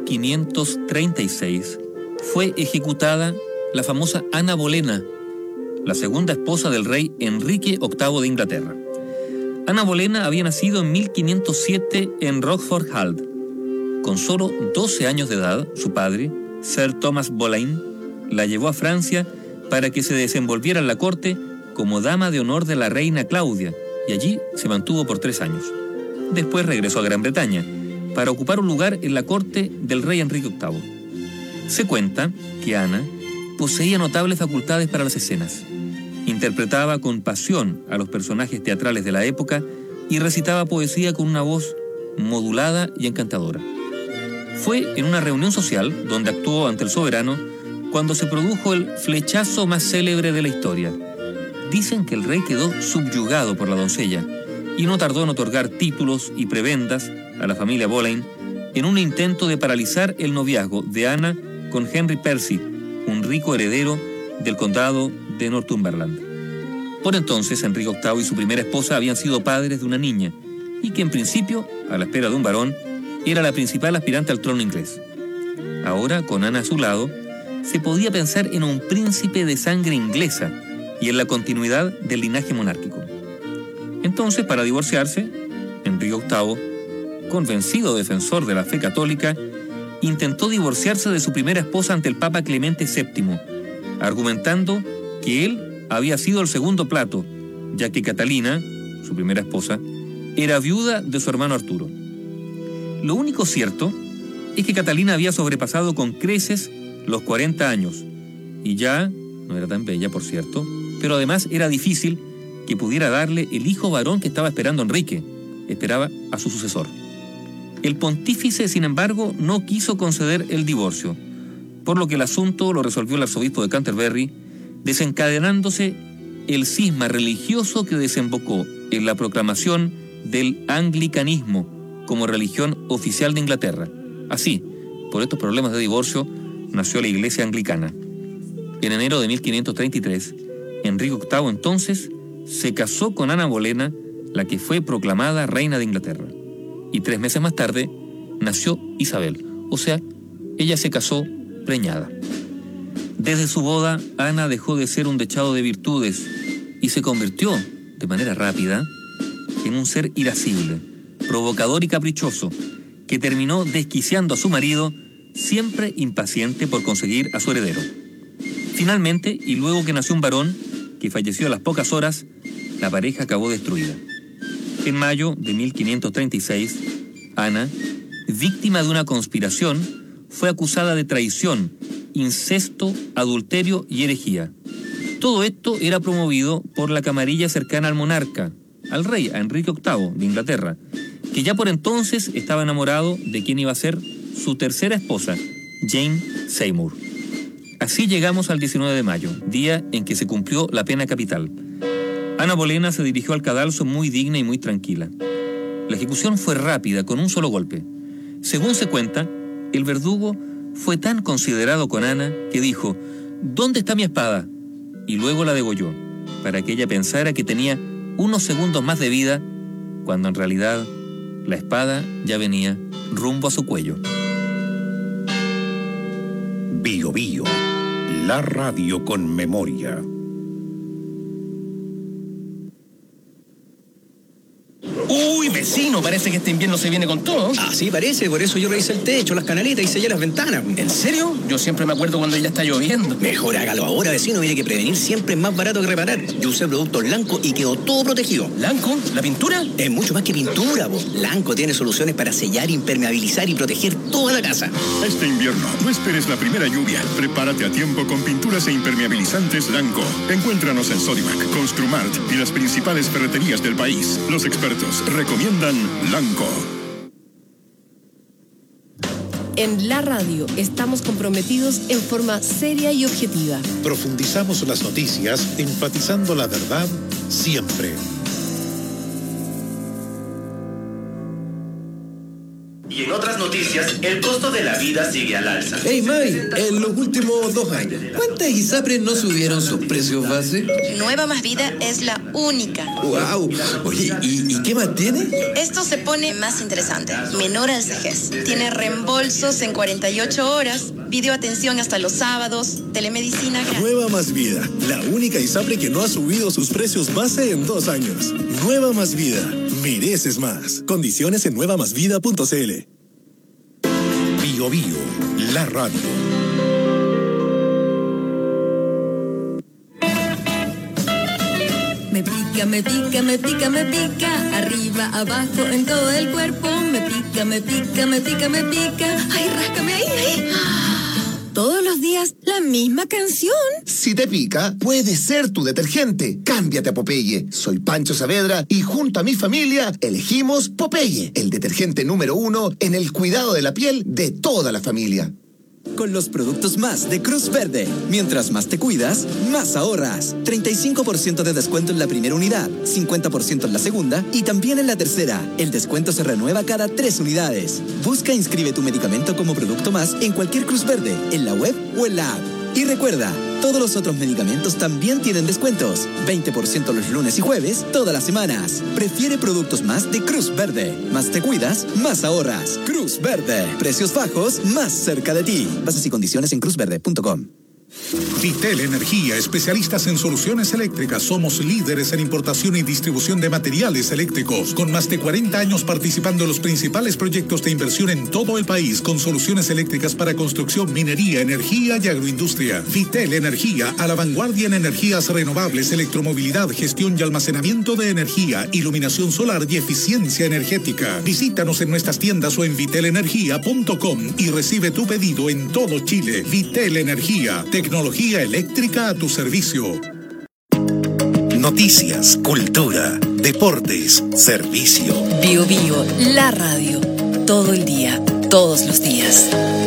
1536 fue ejecutada la famosa Ana Bolena, la segunda esposa del rey Enrique VIII de Inglaterra. Ana Bolena había nacido en 1507 en Rochford Hall. Con solo 12 años de edad, su padre, Sir Thomas Boleyn, la llevó a Francia para que se desenvolviera en la corte como dama de honor de la reina Claudia, y allí se mantuvo por 3 años. Después regresó a Gran Bretaña para ocupar un lugar en la corte del rey Enrique VIII. Se cuenta que Ana poseía notables facultades para las escenas. Interpretaba con pasión a los personajes teatrales de la época y recitaba poesía con una voz modulada y encantadora. Fue en una reunión social donde actuó ante el soberano cuando se produjo el flechazo más célebre de la historia. Dicen que el rey quedó subyugado por la doncella y no tardó en otorgar títulos y prebendas a la familia Boleyn en un intento de paralizar el noviazgo de Ana con Henry Percy, un rico heredero del condado de Northumberland. Por entonces, Enrique VIII y su primera esposa habían sido padres de una niña y que en principio, a la espera de un varón, era la principal aspirante al trono inglés. Ahora, con Ana a su lado, se podía pensar en un príncipe de sangre inglesa y en la continuidad del linaje monárquico. Entonces, para divorciarse, Enrique VIII, convencido defensor de la fe católica, intentó divorciarse de su primera esposa ante el Papa Clemente VII, argumentando que él había sido el segundo plato, ya que Catalina, su primera esposa, era viuda de su hermano Arturo. Lo único cierto es que Catalina había sobrepasado con creces los 40 años, y ya no era tan bella, por cierto, pero además era difícil que pudiera darle el hijo varón que estaba esperando Enrique. Esperaba a su sucesor. El pontífice, sin embargo, no quiso conceder el divorcio, por lo que el asunto lo resolvió el arzobispo de Canterbury, desencadenándose el cisma religioso que desembocó en la proclamación del anglicanismo como religión oficial de Inglaterra. Así, por estos problemas de divorcio, nació la Iglesia Anglicana. En enero de 1533, Enrique VIII entonces se casó con Ana Bolena, la que fue proclamada reina de Inglaterra. Y 3 meses más tarde nació Isabel, o sea, ella se casó preñada. Desde su boda, Ana dejó de ser un dechado de virtudes y se convirtió, de manera rápida, en un ser irascible, provocador y caprichoso, que terminó desquiciando a su marido, siempre impaciente por conseguir a su heredero. Finalmente, y luego que nació un varón, que falleció a las pocas horas, la pareja acabó destruida. En mayo de 1536, Ana, víctima de una conspiración, fue acusada de traición, incesto, adulterio y herejía. Todo esto era promovido por la camarilla cercana al monarca, al rey, a Enrique VIII de Inglaterra, que ya por entonces estaba enamorado de quien iba a ser su tercera esposa, Jane Seymour. Así llegamos al 19 de mayo, día en que se cumplió la pena capital. Ana Bolena se dirigió al cadalso muy digna y muy tranquila. La ejecución fue rápida, con un solo golpe. Según se cuenta, el verdugo fue tan considerado con Ana que dijo: ¿dónde está mi espada? Y luego la degolló, para que ella pensara que tenía unos segundos más de vida, cuando en realidad la espada ya venía rumbo a su cuello.
Bio Bio, la radio con memoria.
Uy, vecino, parece que este invierno se viene con todo.
Así parece, por eso yo revisé el techo, las canaletas y sellé las ventanas.
¿En serio? Yo siempre me acuerdo cuando ya está lloviendo.
Mejor hágalo ahora, vecino, mire que prevenir siempre es más barato que reparar. Yo usé productos Lanco y quedó todo protegido.
¿Lanco? ¿La pintura?
Es mucho más que pintura, po. Lanco tiene soluciones para sellar, impermeabilizar y proteger toda la casa.
Este invierno, no esperes la primera lluvia. Prepárate a tiempo con pinturas e impermeabilizantes Lanco. Encuéntranos en Sodimac, Construmart y las principales ferreterías del país. Los expertos recomiendan Lanco.
En la radio estamos comprometidos en forma seria y objetiva.
Profundizamos las noticias, enfatizando la verdad siempre.
Y en otras noticias, el costo de la vida sigue al alza.
Hey Mavi, en los últimos 2 años, ¿cuántas ISAPRES no subieron sus precios base?
Nueva Más Vida es la única.
¡Wow! Oye, ¿y qué más tiene?
Esto se pone más interesante. Menor al CEGES. Tiene reembolsos en 48 horas, videoatención hasta los sábados, telemedicina gratis.
Nueva Más Vida, la única ISAPRE que no ha subido sus precios base en 2 años. Nueva Más Vida, mereces más. Condiciones en nuevamasvida.cl.
Bio Bio, la radio.
Me pica, me pica, me pica, me pica, arriba, abajo, en todo el cuerpo. Me pica, me pica, me pica, me pica. Ay, ráscame ahí, ahí. Todos los días la misma canción.
Si te pica, puede ser tu detergente. Cámbiate a Popeye. Soy Pancho Saavedra y junto a mi familia elegimos Popeye, el detergente número 1 en el cuidado de la piel de toda la familia.
Con los productos más de Cruz Verde. Mientras más te cuidas, más ahorras. 35% de descuento en la primera unidad, 50% en la segunda y también en la tercera. El descuento se renueva cada 3 unidades. Busca e inscribe tu medicamento como producto más en cualquier Cruz Verde, en la web o en la app. Y recuerda, todos los otros medicamentos también tienen descuentos. 20% los lunes y jueves, todas las semanas. Prefiere productos más de Cruz Verde. Más te cuidas, más ahorras. Cruz Verde. Precios bajos, más cerca de ti. Bases y condiciones en cruzverde.com.
Vitel Energía, especialistas en soluciones eléctricas. Somos líderes en importación y distribución de materiales eléctricos, con más de 40 años participando en los principales proyectos de inversión en todo el país, con soluciones eléctricas para construcción, minería, energía y agroindustria. Vitel Energía, a la vanguardia en energías renovables, electromovilidad, gestión y almacenamiento de energía, iluminación solar y eficiencia energética. Visítanos en nuestras tiendas o en vitelenergia.com y recibe tu pedido en todo Chile. Vitel Energía, tecnología eléctrica a tu servicio. Noticias, cultura, deportes, servicio.
Bio Bio, la radio. Todo el día, todos los días.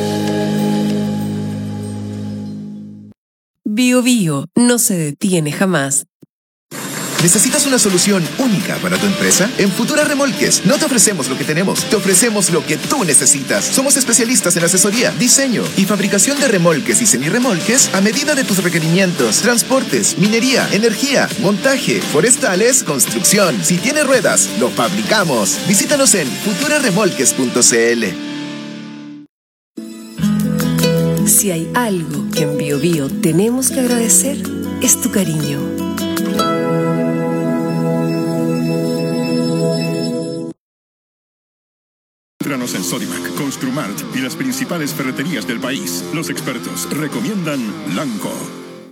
Bio Bio no se detiene jamás.
¿Necesitas una solución única para tu empresa? En Futura Remolques no te ofrecemos lo que tenemos, te ofrecemos lo que tú necesitas. Somos especialistas en asesoría, diseño y fabricación de remolques y semirremolques a medida de tus requerimientos. Transportes, minería, energía, montaje, forestales, construcción. Si tiene ruedas, lo fabricamos. Visítanos en futuraremolques.cl.
Si hay algo que en Bio Bio tenemos que agradecer, es tu cariño.
Encuéntranos en Sodimac, Construmart y las principales ferreterías del país. Los expertos recomiendan Lanco.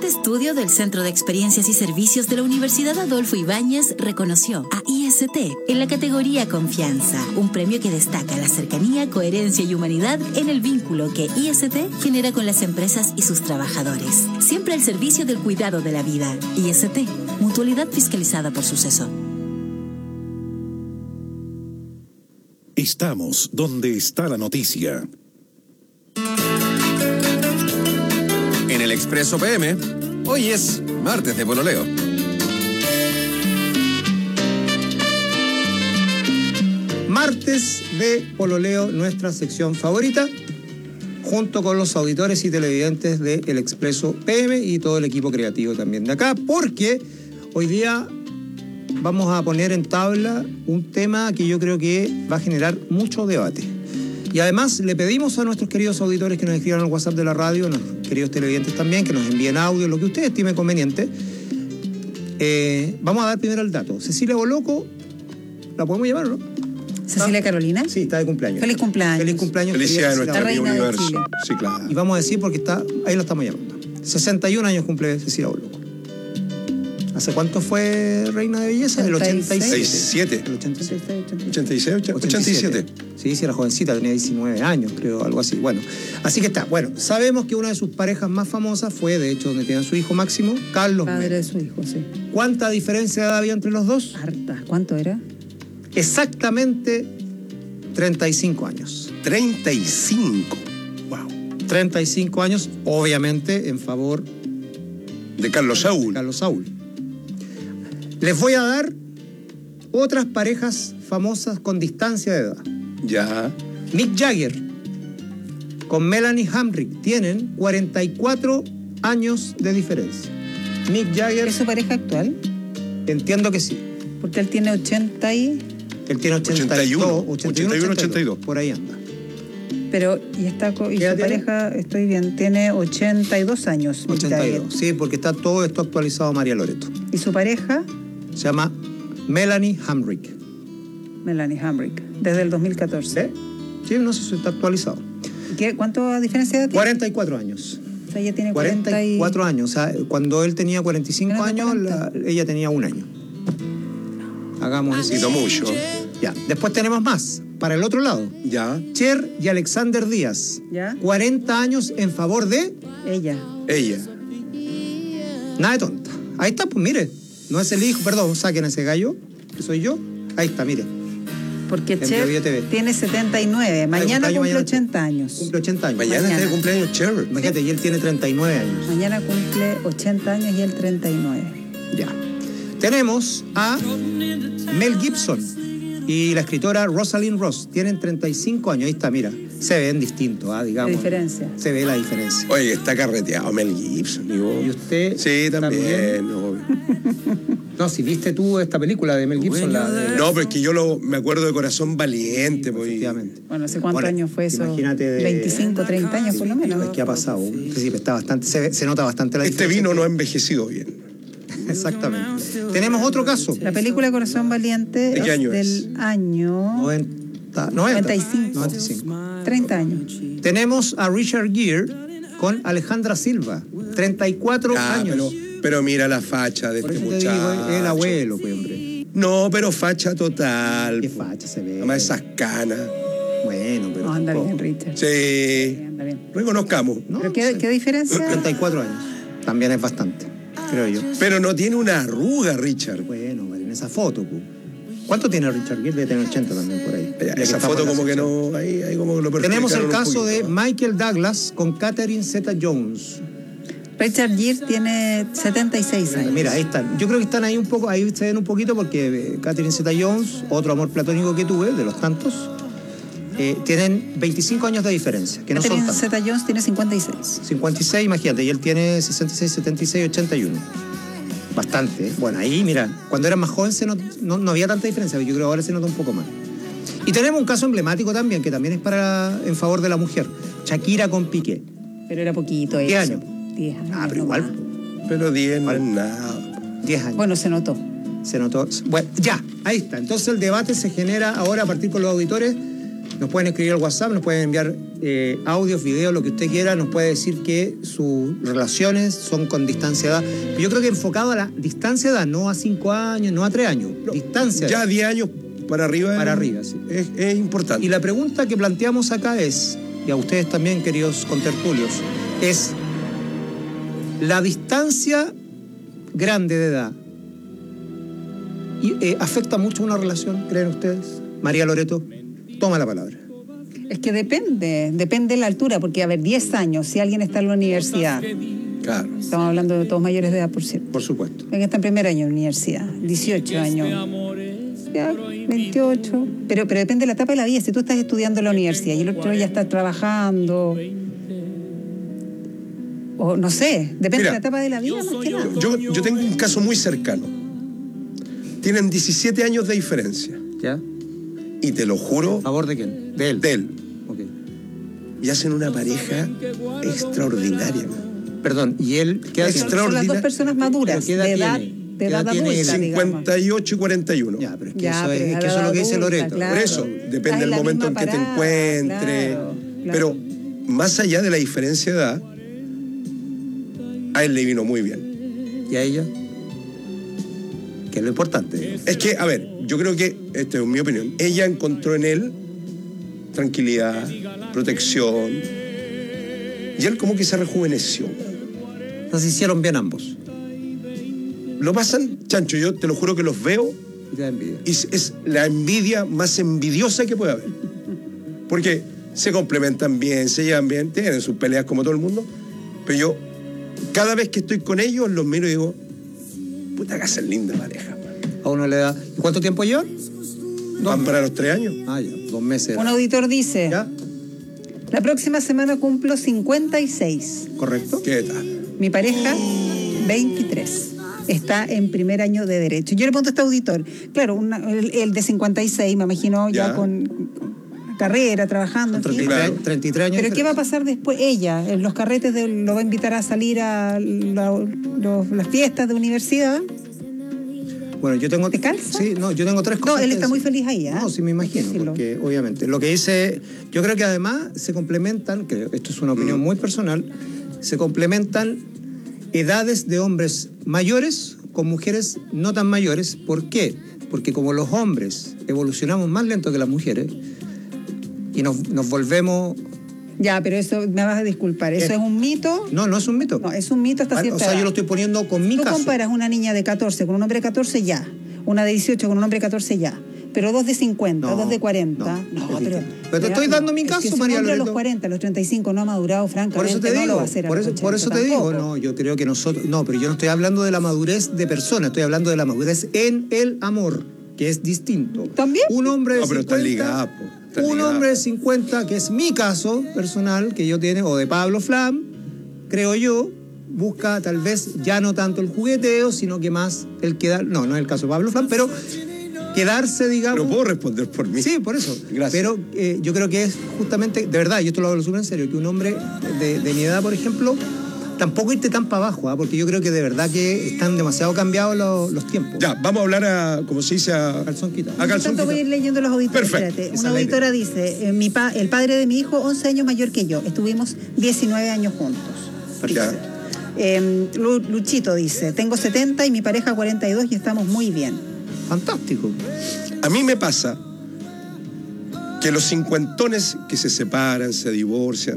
reciente estudio del Centro de Experiencias y Servicios de la Universidad Adolfo Ibáñez reconoció a IST en la categoría Confianza, un premio que destaca la cercanía, coherencia y humanidad en el vínculo que IST genera con las empresas y sus trabajadores. Siempre al servicio del cuidado de la vida. IST, mutualidad fiscalizada por Suceso.
Estamos donde está la noticia.
En el Expreso PM, hoy es martes de pololeo.
Martes de pololeo, nuestra sección favorita, junto con los auditores y televidentes de El Expreso PM y todo el equipo creativo también de acá, porque hoy día vamos a poner en tabla un tema que yo creo que va a generar mucho debate. Y además le pedimos a nuestros queridos auditores que nos escriban al WhatsApp de la radio, a nuestros queridos televidentes también, que nos envíen audio, lo que ustedes estimen conveniente. Vamos a dar primero el dato. Cecilia Boloco, ¿la podemos llamar o no?
¿Cecilia Carolina?
Sí, está de cumpleaños.
Feliz cumpleaños.
Feliz cumpleaños.
Felicidades a nuestro amigo universo.
Sí, claro. Y vamos a decir porque está, ahí lo estamos llamando. 61 años cumple Cecilia Boloco. ¿Hace cuánto fue reina de belleza? El 87. El
87.
Sí, era jovencita, tenía 19 años, creo, algo así. Bueno, así que está. Bueno, sabemos que una de sus parejas más famosas fue, de hecho, donde tiene su hijo Máximo, Carlos
Padre
Mena.
de su hijo, sí.
¿Cuánta diferencia de edad había entre los dos?
Harta. ¿Cuánto era?
Exactamente 35 años.
35.
Wow. 35 años, obviamente, en favor
de Carlos Saúl.
Les voy a dar otras parejas famosas con distancia de edad.
Ya.
Mick Jagger con Melanie Hamrick tienen 44 años de diferencia. Mick Jagger...
¿Es su pareja actual?
Entiendo que sí.
Porque él tiene 80 y...
Él tiene 81, 82. Por ahí anda.
Pero, y su pareja, estoy bien, tiene 82 años.
82, sí, porque está todo esto actualizado María Loreto.
¿Y su pareja?
Se llama Melanie Hamrick.
Melanie Hamrick, desde el 2014.
Sí, no sé si está actualizado.
¿Cuánto diferencia tiene?
44 años.
O sea, ella tiene
44 años. O sea, cuando él tenía 45 años, ella tenía 1 año. Hagamos eso.
Mucho.
Ya. Después tenemos más. Para el otro lado.
Ya.
Cher y Alexander Díaz.
Ya.
40 años en favor de...
Ella.
Nada de tonta. Ahí está, pues mire. No es el hijo, perdón, saquen ese gallo, que soy yo. Ahí está, mire.
Porque Cher tiene 79. Mañana cumple 80 años.
Cumple 80 años.
Mañana está de cumpleaños Cher.
Imagínate, y él tiene 39 años.
Mañana cumple 80 años y él 39.
Ya. Tenemos a Mel Gibson y la escritora Rosalind Ross. Tienen 35 años. Ahí está, mira. Se ven distintos, digamos.
La diferencia.
Se ve la diferencia.
Oye, está carreteado Mel Gibson.
¿Y usted?
Sí, también.
No, si viste tú esta película de Mel Gibson.
No, pero es que yo me acuerdo de Corazón Valiente.
Sí, efectivamente.
Bueno, ¿hace cuántos años fue eso?
Imagínate
25, 30 años por lo menos.
¿Qué ha pasado? Sí, está bastante, se nota bastante la diferencia.
Este vino no ha envejecido bien.
Exactamente. Tenemos otro caso.
La película Corazón Valiente
¿De qué año
del año 95. 30 años.
Tenemos a Richard Gere con Alejandra Silva. 34 años.
Pero mira la facha de este muchacho.
Digo, el abuelo, pues, hombre.
No, pero facha total.
Qué facha se ve.
Además esas canas.
Bueno, pero...
No, anda bien, Richard.
Sí.
Anda bien.
Reconozcamos.
¿No? ¿Pero qué diferencia?
34 años. También es bastante, creo yo.
Pero no tiene una arruga, Richard.
Bueno, en esa foto, pues. ¿Cuánto tiene Richard Gere? Debe tener 80 también por ahí.
Esa foto como que no... Ahí como que lo
tenemos el caso de Michael Douglas con Catherine Zeta-Jones.
Richard Gere tiene 76 años.
Mira, ahí están. Yo creo que están ahí un poco, ahí se ven un poquito porque Catherine Zeta-Jones, otro amor platónico que tuve, de los tantos, tienen 25 años de diferencia, que no son tantos.
Catherine Zeta-Jones tiene 56.
56, imagínate, y él tiene 66, 76, 81. Bastante. Bueno, ahí, mira, cuando era más joven no había tanta diferencia, yo creo que ahora se nota un poco más. Y tenemos un caso emblemático también, que también es en favor de la mujer. Shakira con Piqué.
Pero era poquito eso.
10 años.
10 años.
Ah, pero igual.
Pero 10 no es nada.
10 años.
Bueno, se notó.
Se notó. Bueno, ya, ahí está. Entonces el debate se genera ahora a partir con los auditores Nos pueden escribir al WhatsApp, nos pueden enviar audios, videos, lo que usted quiera. Nos puede decir que sus relaciones son con distancia de edad. Yo creo que enfocado a la distancia de edad, no a 5 años, no a 3 años. No, distancia
ya
de edad.
10 años para arriba.
Para arriba, sí.
Es importante.
Y la pregunta que planteamos acá es, y a ustedes también, queridos contertulios, es la distancia grande de edad afecta mucho una relación, ¿creen ustedes? María Loreto, toma la palabra.
Es que depende de la altura, porque a ver, 10 años, si alguien está en la universidad,
claro.
Estamos hablando de todos mayores de edad, por cierto.
Por supuesto.
Alguien está en primer año de universidad, 18 años, ya, 28, pero depende de la etapa de la vida. Si tú estás estudiando en la universidad y el otro ya está trabajando, o no sé, depende de la etapa de la vida más que nada.
Yo tengo un caso muy cercano. Tienen 17 años de diferencia.
¿Ya?
Y te lo juro.
¿A favor de quién? De él.
De él.
Okay.
Y hacen una pareja extraordinaria.
Perdón, ¿y él qué hace?
Son las dos personas maduras, de edad adulta,
58 y 41.
Ya, pero es que eso es lo que dice Loreto.
Claro. Por eso, depende del momento en que te encuentres. Claro. Pero más allá de la diferencia de edad, a él le vino muy bien.
¿Y a ella? Que es lo importante.
Es que, a ver, yo creo que, esta es mi opinión, ella encontró en él tranquilidad, protección, y él como que se rejuveneció.
Entonces hicieron bien ambos.
Lo pasan, chancho, yo te lo juro que los veo
y te da envidia.
Y es la envidia más envidiosa que puede haber. Porque se complementan bien, se llevan bien, tienen sus peleas como todo el mundo, pero yo cada vez que estoy con ellos los miro y digo, puta que hacen linda pareja.
A uno le da... ¿Cuánto tiempo llevan?
Van para los 3 años.
Ah, ya, 2 meses.
Un auditor dice,
¿ya?
La próxima semana cumplo 56.
¿Correcto?
¿Qué tal?
Mi pareja, 23. Está en primer año de Derecho. Yo le pregunto a este auditor, claro, el de 56, me imagino ya con carrera, trabajando.
33 años.
Pero ¿qué va a pasar después? Ella, en los carretes lo va a invitar a salir a las fiestas de universidad.
Bueno, yo tengo...
¿Te calza?
Sí, no, yo tengo 3 cosas.
No, él está muy feliz ahí, ¿eh?
No, sí me imagino, porque obviamente. Lo que dice, yo creo que además se complementan, que esto es una opinión muy personal, se complementan edades de hombres mayores con mujeres no tan mayores. ¿Por qué? Porque como los hombres evolucionamos más lento que las mujeres y nos volvemos...
Ya, pero eso, me vas a disculpar, ¿eso es un mito?
No, no es un mito.
No, es un mito hasta cierta edad.
O sea, yo lo estoy poniendo con mi caso.
Tú comparas una niña de 14 con un hombre de 14, ya. Una de 18 con un hombre de 14, ya. Pero 2 de 50, 2 de 40. No,
pero te estoy dando mi caso,
es que
María
Loreto.
A
los 40, a los 35 no ha madurado, francamente.
Por eso te digo,
no lo va a hacer
por eso te digo, no, yo creo que nosotros... No, pero yo no estoy hablando de la madurez de persona, estoy hablando de la madurez en el amor, que es distinto.
¿También?
Un hombre de 50...
pero está ligado,
Un hombre de 50, que es mi caso personal, que yo tiene, o de Pablo Flam, creo yo, busca tal vez ya no tanto el jugueteo, sino que más el quedar... No, no es el caso de Pablo Flam, pero quedarse, digamos...
Pero puedo responder por mí.
Sí, por eso.
Gracias.
Pero yo creo que es justamente, de verdad, y esto lo hablo súper en serio, que un hombre de mi edad, por ejemplo, tampoco irte tan para abajo, porque yo creo que de verdad que están demasiado cambiados los tiempos.
Ya, vamos a hablar como se dice, a
calzón quitado.
Por tanto, voy a ir leyendo los auditores.
Perfecto.
Espérate. Una auditora dice, el padre de mi hijo, 11 años mayor que yo. Estuvimos 19 años juntos. Luchito dice, tengo 70 y mi pareja 42 y estamos muy bien.
Fantástico.
A mí me pasa que los cincuentones que se separan, se divorcian,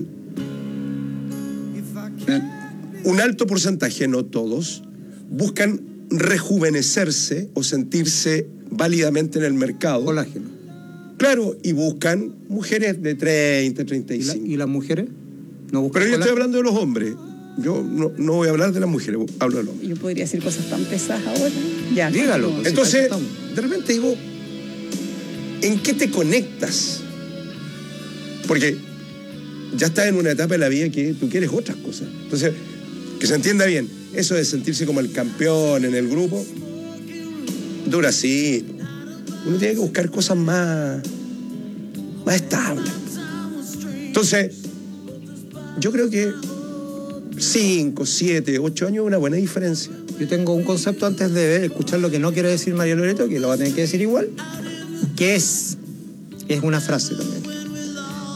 un alto porcentaje, no todos, buscan rejuvenecerse o sentirse válidamente en el mercado.
Colágeno.
Claro, y buscan mujeres de 30, 35.
¿Y las mujeres? No buscan.
Pero yo estoy hablando de los hombres. Yo no voy a hablar de las mujeres, hablo de los hombres.
Yo podría decir cosas tan pesadas ahora. Ya.
Dígalo. Pues,
entonces, de repente digo, ¿en qué te conectas? Porque ya estás en una etapa de la vida que tú quieres otras cosas. Entonces, que se entienda bien, eso de sentirse como el campeón en el grupo, dura así. Uno tiene que buscar cosas más estables. Entonces, yo creo que 5, 7, 8 años es una buena diferencia.
Yo tengo un concepto antes de escuchar lo que no quiere decir María Loreto, que lo va a tener que decir igual, que es una frase también.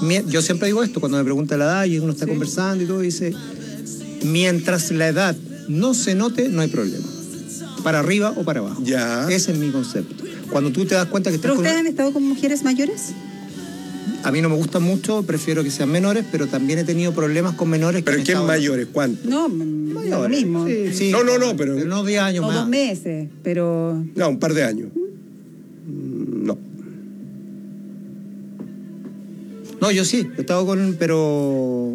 yo siempre digo esto cuando me pregunta la edad y uno está conversando y todo, dice, mientras la edad no se note, no hay problema. Para arriba o para abajo.
Ya.
Ese es mi concepto. Cuando tú te das cuenta que estás
¿Pero ustedes han estado con mujeres mayores?
A mí no me gustan mucho, prefiero que sean menores, pero también he tenido problemas con menores.
¿Pero quién mayores? ¿Cuánto?
No, lo mismo.
Sí,
no, pero
no 10 años
o
más.
2 meses, pero...
No, un par de años. No.
No, yo sí, he estado con... Pero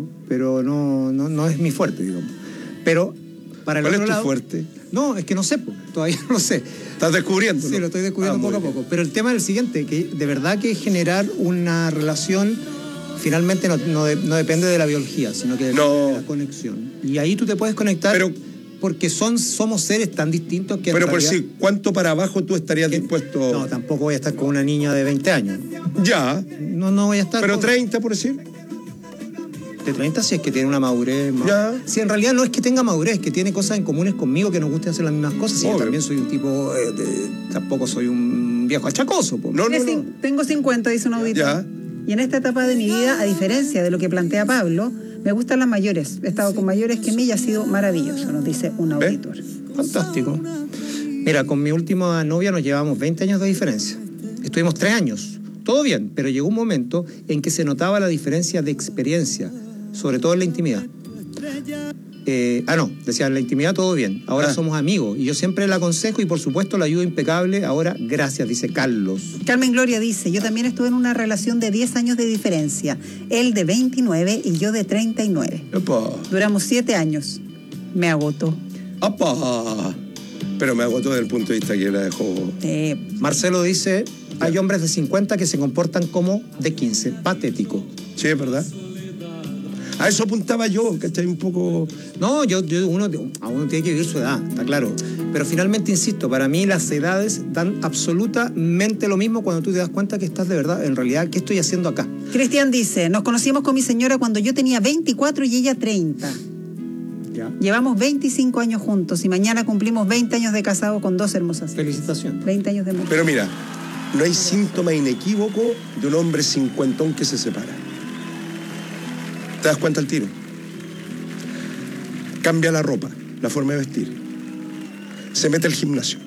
no es mi fuerte, digamos. Pero para el
¿Cuál
otro
es tu
lado,
fuerte?
No, es que no sé, todavía no lo sé.
¿Estás descubriendo?
Sí, lo estoy descubriendo poco a poco. Pero el tema es el siguiente, que de verdad que generar una relación finalmente no depende de la biología, sino que depende de la conexión. Y ahí tú te puedes conectar porque somos seres tan distintos que...
Pero por si, ¿cuánto para abajo tú estarías dispuesto?
No, tampoco voy a estar con una niña de 20 años.
Ya.
No voy a estar...
Pero 30, por decir.
De 30 si es que tiene una madurez más.
Ya.
Si en realidad no es que tenga madurez, es que tiene cosas en comunes conmigo que nos guste hacer las mismas cosas. Y yo también soy un tipo, tampoco soy un viejo achacoso.
No.
Tengo 50, dice un auditor.
Ya.
Y en esta etapa de mi vida, a diferencia de lo que plantea Pablo, me gustan las mayores. He estado con mayores que en mí y ha sido maravilloso, nos dice un auditor.
Fantástico. Mira, con mi última novia nos llevamos 20 años de diferencia. Estuvimos 3 años. Todo bien, pero llegó un momento en que se notaba la diferencia de experiencia, sobre todo en la intimidad. Decía, en la intimidad todo bien. Ahora somos amigos y yo siempre la aconsejo y por supuesto la ayudo impecable. Ahora, gracias, dice Carlos.
Carmen Gloria dice, yo también estuve en una relación de 10 años de diferencia. Él de 29 y yo de 39.
Opa.
Duramos 7 años. Me agotó.
¡Opa! Pero me agotó desde el punto de vista que la dejó...
Marcelo dice, hay hombres de 50 que se comportan como de 15. Patético.
Sí, es verdad. A eso apuntaba yo, ¿cachai? Un poco...
No, uno tiene que vivir su edad, está claro. Pero finalmente, insisto, para mí las edades dan absolutamente lo mismo cuando tú te das cuenta que estás de verdad, en realidad, ¿qué estoy haciendo acá?
Cristian dice, nos conocimos con mi señora cuando yo tenía 24 y ella 30.
¿Ya?
Llevamos 25 años juntos y mañana cumplimos 20 años de casado con 2 hermosas.
Felicitaciones.
20 años de mujer.
Pero mira, no hay síntoma inequívoco de un hombre cincuentón que se separa. ¿Te das cuenta al tiro? Cambia la ropa, la forma de vestir. Se mete al gimnasio.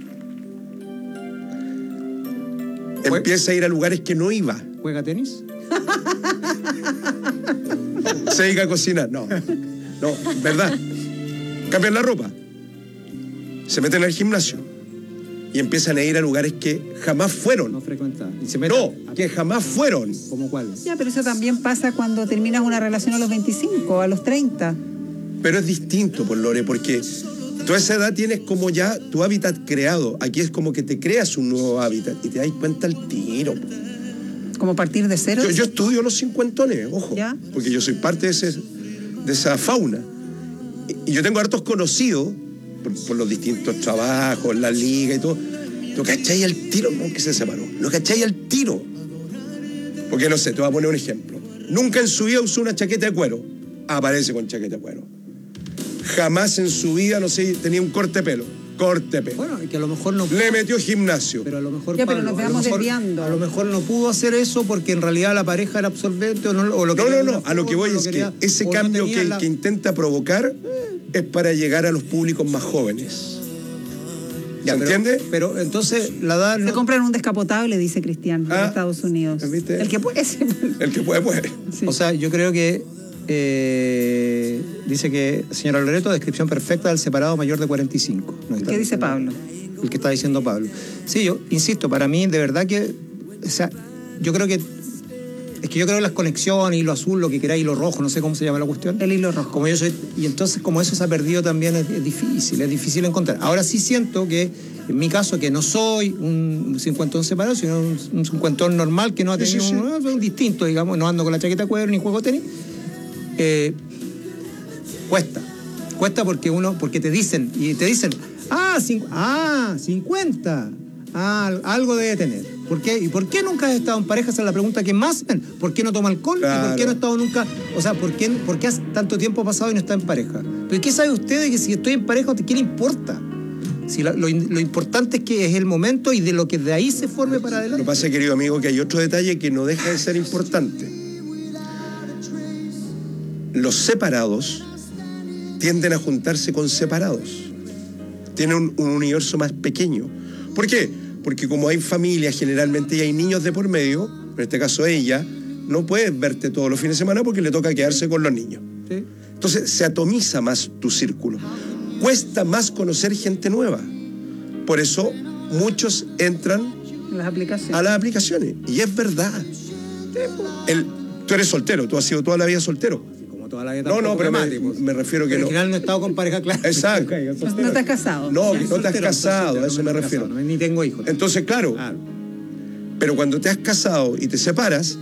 Empieza a ir a lugares que no iba.
¿Juega tenis?
Se dedica a cocinar. No, verdad. Cambian la ropa. Se meten al gimnasio. Y empiezan a ir a lugares que jamás fueron.
No frecuentan.
Que jamás fueron.
¿Cómo cuáles?
Ya, pero eso también pasa cuando terminas una relación a los 25, a los 30.
Pero es distinto, por Lore, porque tú a esa edad tienes como ya tu hábitat creado. Aquí es como que te creas un nuevo hábitat y te das cuenta al tiro.
¿Como partir de cero?
Yo estudio los cincuentones, ojo.
¿Ya?
Porque yo soy parte de esa fauna. Y yo tengo hartos conocidos por los distintos trabajos, la liga y todo. ¿Lo cacháis al tiro? No, que se separó. ¿Lo cacháis al tiro? Porque no sé, te voy a poner un ejemplo. Nunca en su vida usó una chaqueta de cuero. Aparece con chaqueta de cuero. Jamás en su vida, no sé, tenía un corte de pelo.
Bueno, que a lo mejor no...
Le metió gimnasio.
Pero a lo mejor,
ya,
Pablo,
pero nos vamos desviando.
A lo mejor no pudo hacer eso porque en realidad la pareja era absorbente o lo que...
No. A lo que voy es que ese cambio que intenta provocar es para llegar a los públicos más jóvenes. ¿Se entiende?
Pero entonces la edad...
Se compran un descapotable, dice Cristian, en Estados Unidos.
¿Viste?
El que puede.
El que puede.
Sí. O sea, yo creo que... dice que, señora Loreto, descripción perfecta del separado mayor de 45.
¿Qué dice Pablo?
El que está diciendo Pablo. Sí, yo insisto, para mí, de verdad que... O sea, yo creo que... Es que yo creo en las conexiones, hilo azul, lo que queráis, hilo rojo, no sé cómo se llama la cuestión.
El hilo rojo.
Como yo soy, y entonces, como eso se ha perdido también, es difícil encontrar. Ahora sí siento que, en mi caso, que no soy un cincuentón separado, sino un cincuentón normal que no ha tenido un distinto, digamos, no ando con la chaqueta de cuero ni juego tenis. Cuesta porque te dicen 50, algo debe tener. ¿Por qué? ¿Y por qué nunca has estado en pareja? Esa es la pregunta que más hacen. ¿Por qué no toma alcohol? Claro. ¿Y por qué no he estado nunca? O sea, ¿por qué hace tanto tiempo pasado y no está en pareja? ¿Pero qué sabe usted de que si estoy en pareja, qué le importa? Si lo importante es que es el momento y de lo que de ahí se forme para adelante.
Lo que pasa, querido amigo, que hay otro detalle que no deja de ser importante. los separados tienden a juntarse con separados. Tienen un universo más pequeño. ¿Por qué? Porque como hay familias generalmente y hay niños de por medio, en este caso ella, no puedes verte todos los fines de semana porque le toca quedarse con los niños.
Sí.
Entonces se atomiza más tu círculo. Cuesta más conocer gente nueva. Por eso muchos entran a las aplicaciones. Y es verdad. Tú eres soltero, tú has sido toda la vida soltero.
Como toda la vida.
No, pero me refiero que
pero
no.
al final no he estado con pareja, claro.
Exacto.
No estás casado.
No te has casado, a eso me refiero.
Casado, ni tengo hijos.
Entonces, claro. Pero cuando te has casado y te separas,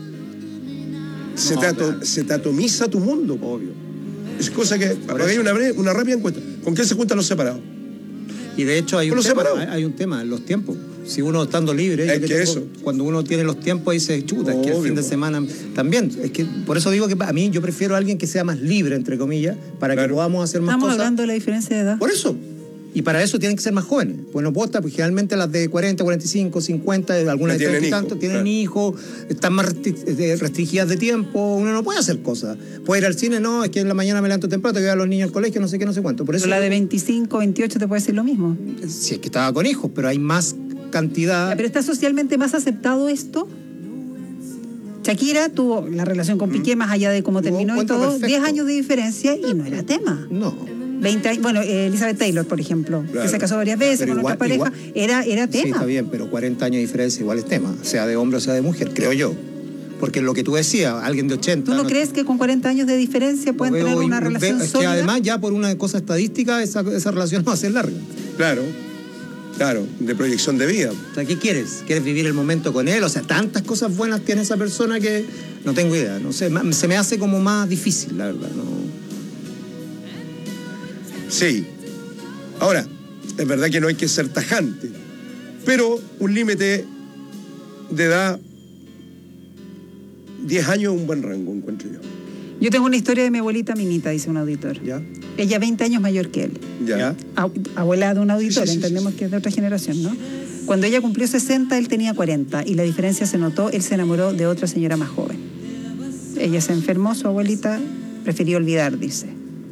se te atomiza tu mundo. Obvio. Es cosa que... Hay una rápida encuesta. ¿Con quién se juntan los separados?
Y de hecho hay un tema, los tiempos. Si uno estando libre, cuando uno tiene los tiempos ahí se chuta, es que el fin de semana también. Es que por eso digo que a mí yo prefiero a alguien que sea más libre, entre comillas, para que podamos hacer más cosas.
Estamos hablando de la diferencia de edad.
Por eso. Y para eso tienen que ser más jóvenes. Pues no puedo estar, porque generalmente las de 40, 45, 50, algunas de 30 y tanto, tienen hijos, están más restringidas de tiempo, uno no puede hacer cosas. Puede ir al cine, no, es que en la mañana me levanto temprano, te voy a los niños al colegio, no sé qué, no sé cuánto. Por eso
pero la de 25, 28 te puede decir lo mismo.
Si es que estaba con hijos, pero hay más cantidad.
Pero ¿está socialmente más aceptado esto? Shakira tuvo la relación con Piqué, más allá de cómo terminó y todo, perfecto. 10 años de diferencia y no era tema.
No.
20 años, bueno, Elizabeth Taylor, por ejemplo, que se casó varias veces con otra pareja, era tema.
Sí, está bien, pero 40 años de diferencia igual es tema, sea de hombre o sea de mujer, creo yo. Porque lo que tú decías, alguien de 80...
¿Tú no crees que con 40 años de diferencia pueden tener una relación sólida?
Es que además ya por una cosa estadística esa relación no va a ser larga.
Claro, de proyección de vida.
O sea, ¿qué quieres? ¿Quieres vivir el momento con él? O sea, tantas cosas buenas tiene esa persona que no tengo idea. No sé, se me hace como más difícil, la verdad, ¿no?
Sí. Ahora, es verdad que no hay que ser tajante, pero un límite de edad, 10 años es un buen rango, encuentro yo.
Yo tengo una historia de mi abuelita Minita, dice un auditor.
¿Ya?
Ella 20 años mayor que él.
¿Ya?
Abuela de un auditor, entendemos que es de otra generación, ¿no? Cuando ella cumplió 60, él tenía 40 y la diferencia se notó, él se enamoró de otra señora más joven. Ella se enfermó, su abuelita prefirió olvidar, dice.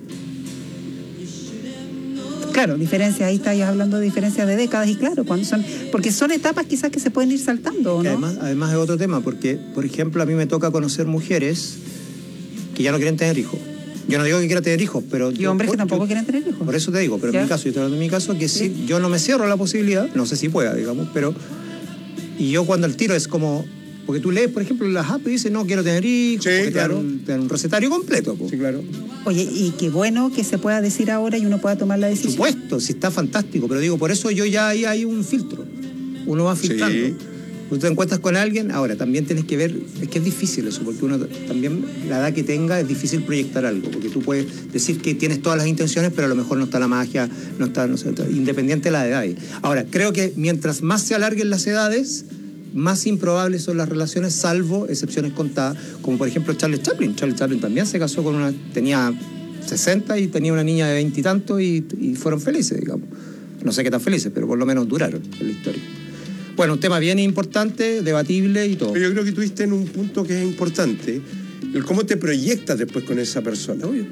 Claro, diferencias, ahí estáis hablando de diferencias de décadas y claro, cuando son, porque son etapas quizás que se pueden ir saltando, ¿no?
Además es otro tema, porque, por ejemplo, a mí me toca conocer mujeres que ya no quieren tener hijos. Yo no digo que quiera tener hijos, pero...
Y hombres que tampoco quieren tener hijos.
Por eso te digo, pero
¿Ya?
en mi caso, yo estoy hablando de mi caso, que sí, yo no me cierro la posibilidad, no sé si pueda, digamos, pero... Y yo cuando el tiro es como... Porque tú lees, por ejemplo, las apps y dices, no quiero tener hijos, porque te dan un recetario completo.
Sí, claro.
Oye, y qué bueno que se pueda decir ahora y uno pueda tomar la decisión.
Por supuesto, sí está fantástico, pero digo, por eso yo ya ahí hay un filtro. Uno va filtrando.
Sí.
Tú te encuentras con alguien, ahora también tienes que ver, es que es difícil eso, porque uno también, la edad que tenga, es difícil proyectar algo, porque tú puedes decir que tienes todas las intenciones, pero a lo mejor no está la magia, no está, no sé, independiente de la edad. Ahora, creo que mientras más se alarguen las edades, más improbables son las relaciones, salvo excepciones contadas, como por ejemplo Charles Chaplin. Charles Chaplin también se casó con una, tenía 60 y tenía una niña de 20 y tanto y fueron felices, digamos. No sé qué tan felices, pero por lo menos duraron en la historia. Bueno, un tema bien importante, debatible y todo.
Pero yo creo que tuviste en un punto que es importante, el cómo te proyectas después con esa persona.
Obvio.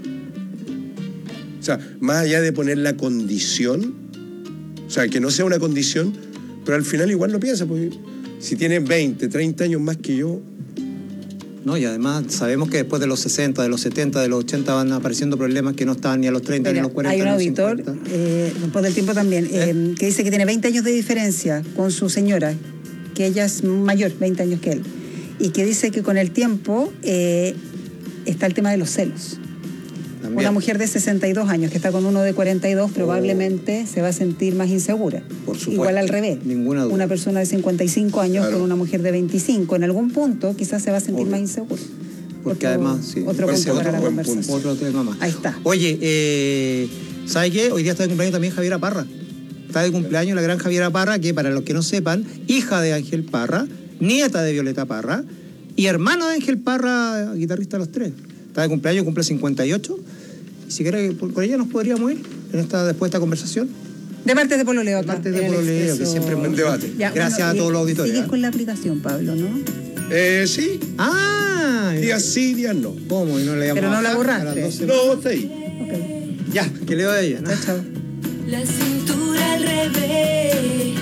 O sea, más allá de poner la condición, o sea, que no sea una condición, pero al final igual lo piensas, porque si tienes 20, 30 años más que yo...
No, y además sabemos que después de los 60, de los 70, de los 80 van apareciendo problemas que no estaban ni a los 30 ni a los 40.
Hay un
ni a los
auditor,
50.
después del tiempo también, que dice que tiene 20 años de diferencia con su señora, que ella es mayor, 20 años que él, y que dice que con el tiempo está el tema de los celos. También. Una mujer de 62 años que está con uno de 42 probablemente se va a sentir más insegura.
Por supuesto.
Igual al revés.
Ninguna duda.
Una persona de 55 años con una mujer de 25, en algún punto quizás se va a sentir más insegura.
Porque además, sí.
Otro punto para la conversación.
Otro tema más.
Ahí está.
Oye, ¿sabes qué? Hoy día está de cumpleaños también Javiera Parra. Está de cumpleaños la gran Javiera Parra, que para los que no sepan, hija de Ángel Parra, nieta de Violeta Parra y hermana de Ángel Parra, guitarrista de los tres. Está de cumpleaños, cumple 58. Y si quiere, con ella nos podríamos ir después de esta conversación.
De parte de Pololeo.
De parte de Pololeo, que siempre es un debate.
Ya,
gracias a todos los auditores.
Sigues con la aplicación, Pablo, ¿no?
Sí.
Días
sí, días no.
¿Cómo? ¿Y no le
Pero no la borraste.
No, está ahí.
Okay.
Ya, que leo de ella. ¿No?
Chao.
La cintura al revés.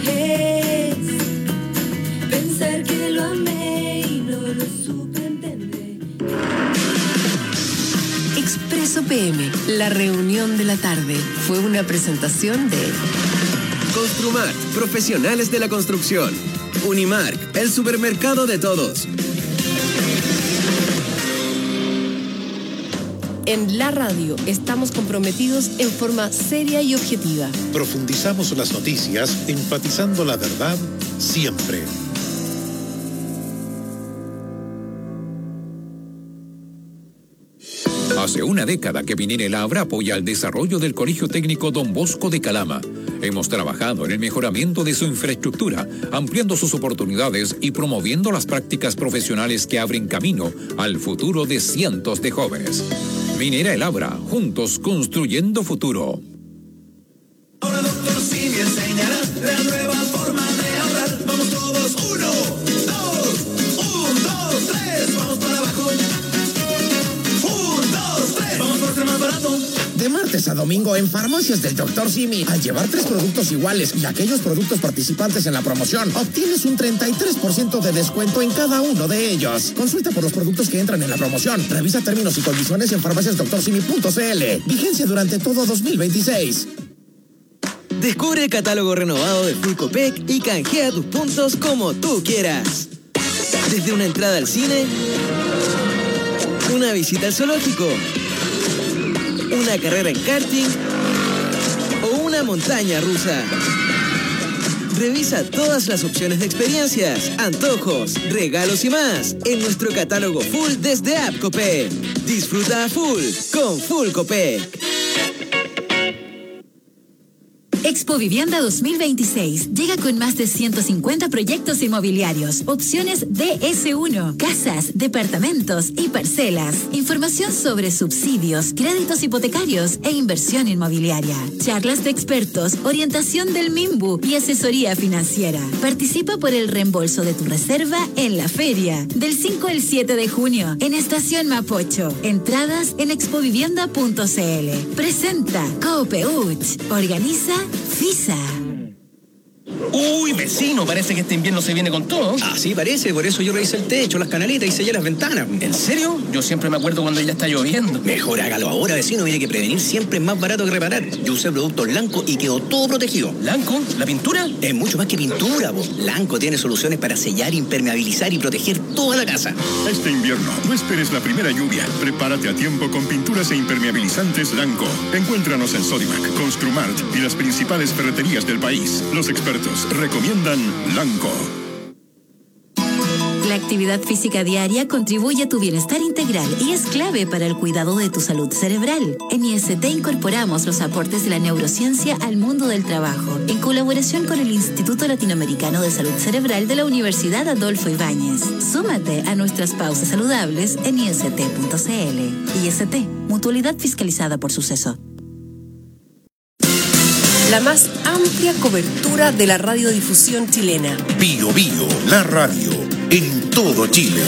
Pensar que lo amé y no lo supe entender.
Expreso PM, la reunión de la tarde, fue una presentación de
Construmart, profesionales de la construcción. Unimark, el supermercado de todos.
En la radio estamos comprometidos en forma seria y objetiva.
Profundizamos las noticias, enfatizando la verdad siempre.
Hace una década que Minera El Abra apoya el desarrollo del Colegio Técnico Don Bosco de Calama. Hemos trabajado en el mejoramiento de su infraestructura, ampliando sus oportunidades y promoviendo las prácticas profesionales que abren camino al futuro de cientos de jóvenes. Minera El Abra, juntos construyendo futuro.
Ahora Dr. Simi enseñará la nueva forma de ahorrar. Vamos todos, 1, 2, 3, vamos para abajo. 1, 2, 3, vamos por ser más barato.
De martes a domingo en Farmacias del Dr. Simi, al llevar 3 productos iguales y aquellos productos participantes en la promoción, obtienes un 33% de descuento en cada uno de ellos. Consulta por los productos que entran en la promoción. Revisa términos y condiciones en farmaciasdoctorsimi.cl. Vigencia durante todo 2026.
Descubre el catálogo renovado de Full Copec y canjea tus puntos como tú quieras. Desde una entrada al cine, una visita al zoológico, una carrera en karting o una montaña rusa. Revisa todas las opciones de experiencias, antojos, regalos y más en nuestro catálogo full desde App Copec. Disfruta a full con Full Copec.
Expo Vivienda 2026 llega con más de 150 proyectos inmobiliarios, opciones DS1, casas, departamentos y parcelas, información sobre subsidios, créditos hipotecarios e inversión inmobiliaria, charlas de expertos, orientación del MIMBU y asesoría financiera. Participa por el reembolso de tu reserva en la feria del 5 al 7 de junio en Estación Mapocho. Entradas en expovivienda.cl. Presenta Coopeuch. Organiza FISA.
Uy, vecino, parece que este invierno se viene con todo.
Así parece, por eso yo revisé el techo, las canaletas y sellé las ventanas.
¿En serio? Yo siempre me acuerdo cuando ya está lloviendo.
Mejor hágalo ahora, vecino, mire que prevenir siempre es más barato que reparar. Yo usé productos Lanco y quedó todo protegido.
¿Lanco? ¿La pintura?
Es mucho más que pintura, po. Lanco tiene soluciones para sellar, impermeabilizar y proteger toda la casa.
Este invierno, no esperes la primera lluvia. Prepárate a tiempo con pinturas e impermeabilizantes Lanco. Encuéntranos en Sodimac, Construmart y las principales ferreterías del país. Los expertos recomiendan Lanco.
La actividad física diaria contribuye a tu bienestar integral y es clave para el cuidado de tu salud cerebral. En IST incorporamos los aportes de la neurociencia al mundo del trabajo, en colaboración con el Instituto Latinoamericano de Salud Cerebral de la Universidad Adolfo Ibáñez. Súmate a nuestras pausas saludables en ist.cl. IST, mutualidad fiscalizada por Suceso.
La más amplia cobertura de la radiodifusión chilena.
Bio Bio, la radio, en todo Chile.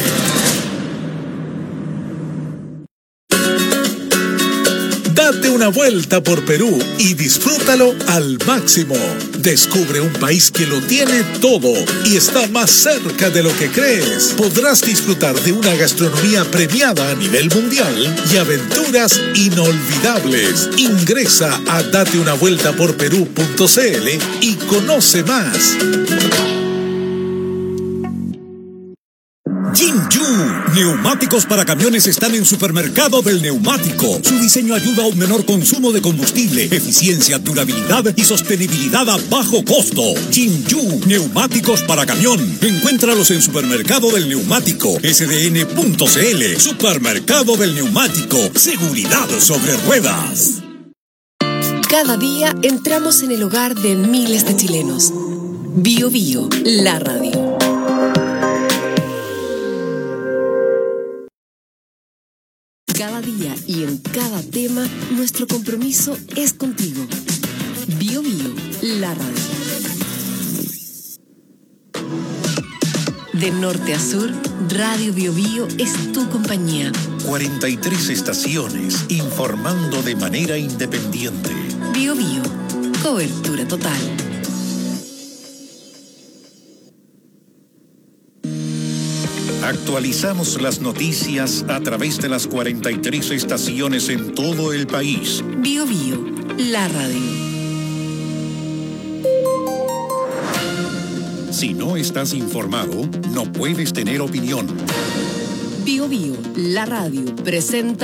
Date una vuelta por Perú y disfrútalo al máximo. Descubre un país que lo tiene todo y está más cerca de lo que crees. Podrás disfrutar de una gastronomía premiada a nivel mundial y aventuras inolvidables. Ingresa a dateunavueltaporperú.cl y conoce más.
Jinju, neumáticos para camiones están en Supermercado del Neumático. Su diseño ayuda a un menor consumo de combustible, eficiencia, durabilidad y sostenibilidad a bajo costo. Jinju, neumáticos para camión. Encuéntralos en Supermercado del Neumático, sdn.cl. Supermercado del Neumático, seguridad sobre ruedas.
Cada día entramos en el hogar de miles de chilenos. Bio Bio, la radio. Cada día y en cada tema, nuestro compromiso es contigo. Bio Bio, la radio. De norte a sur, Radio Bio Bio es tu compañía.
43 estaciones informando de manera independiente.
Bio Bio, cobertura total.
Actualizamos las noticias a través de las 43 estaciones en todo el país.
Bio Bio, la radio.
Si no estás informado, no puedes tener opinión.
Bio Bio, la radio, presenta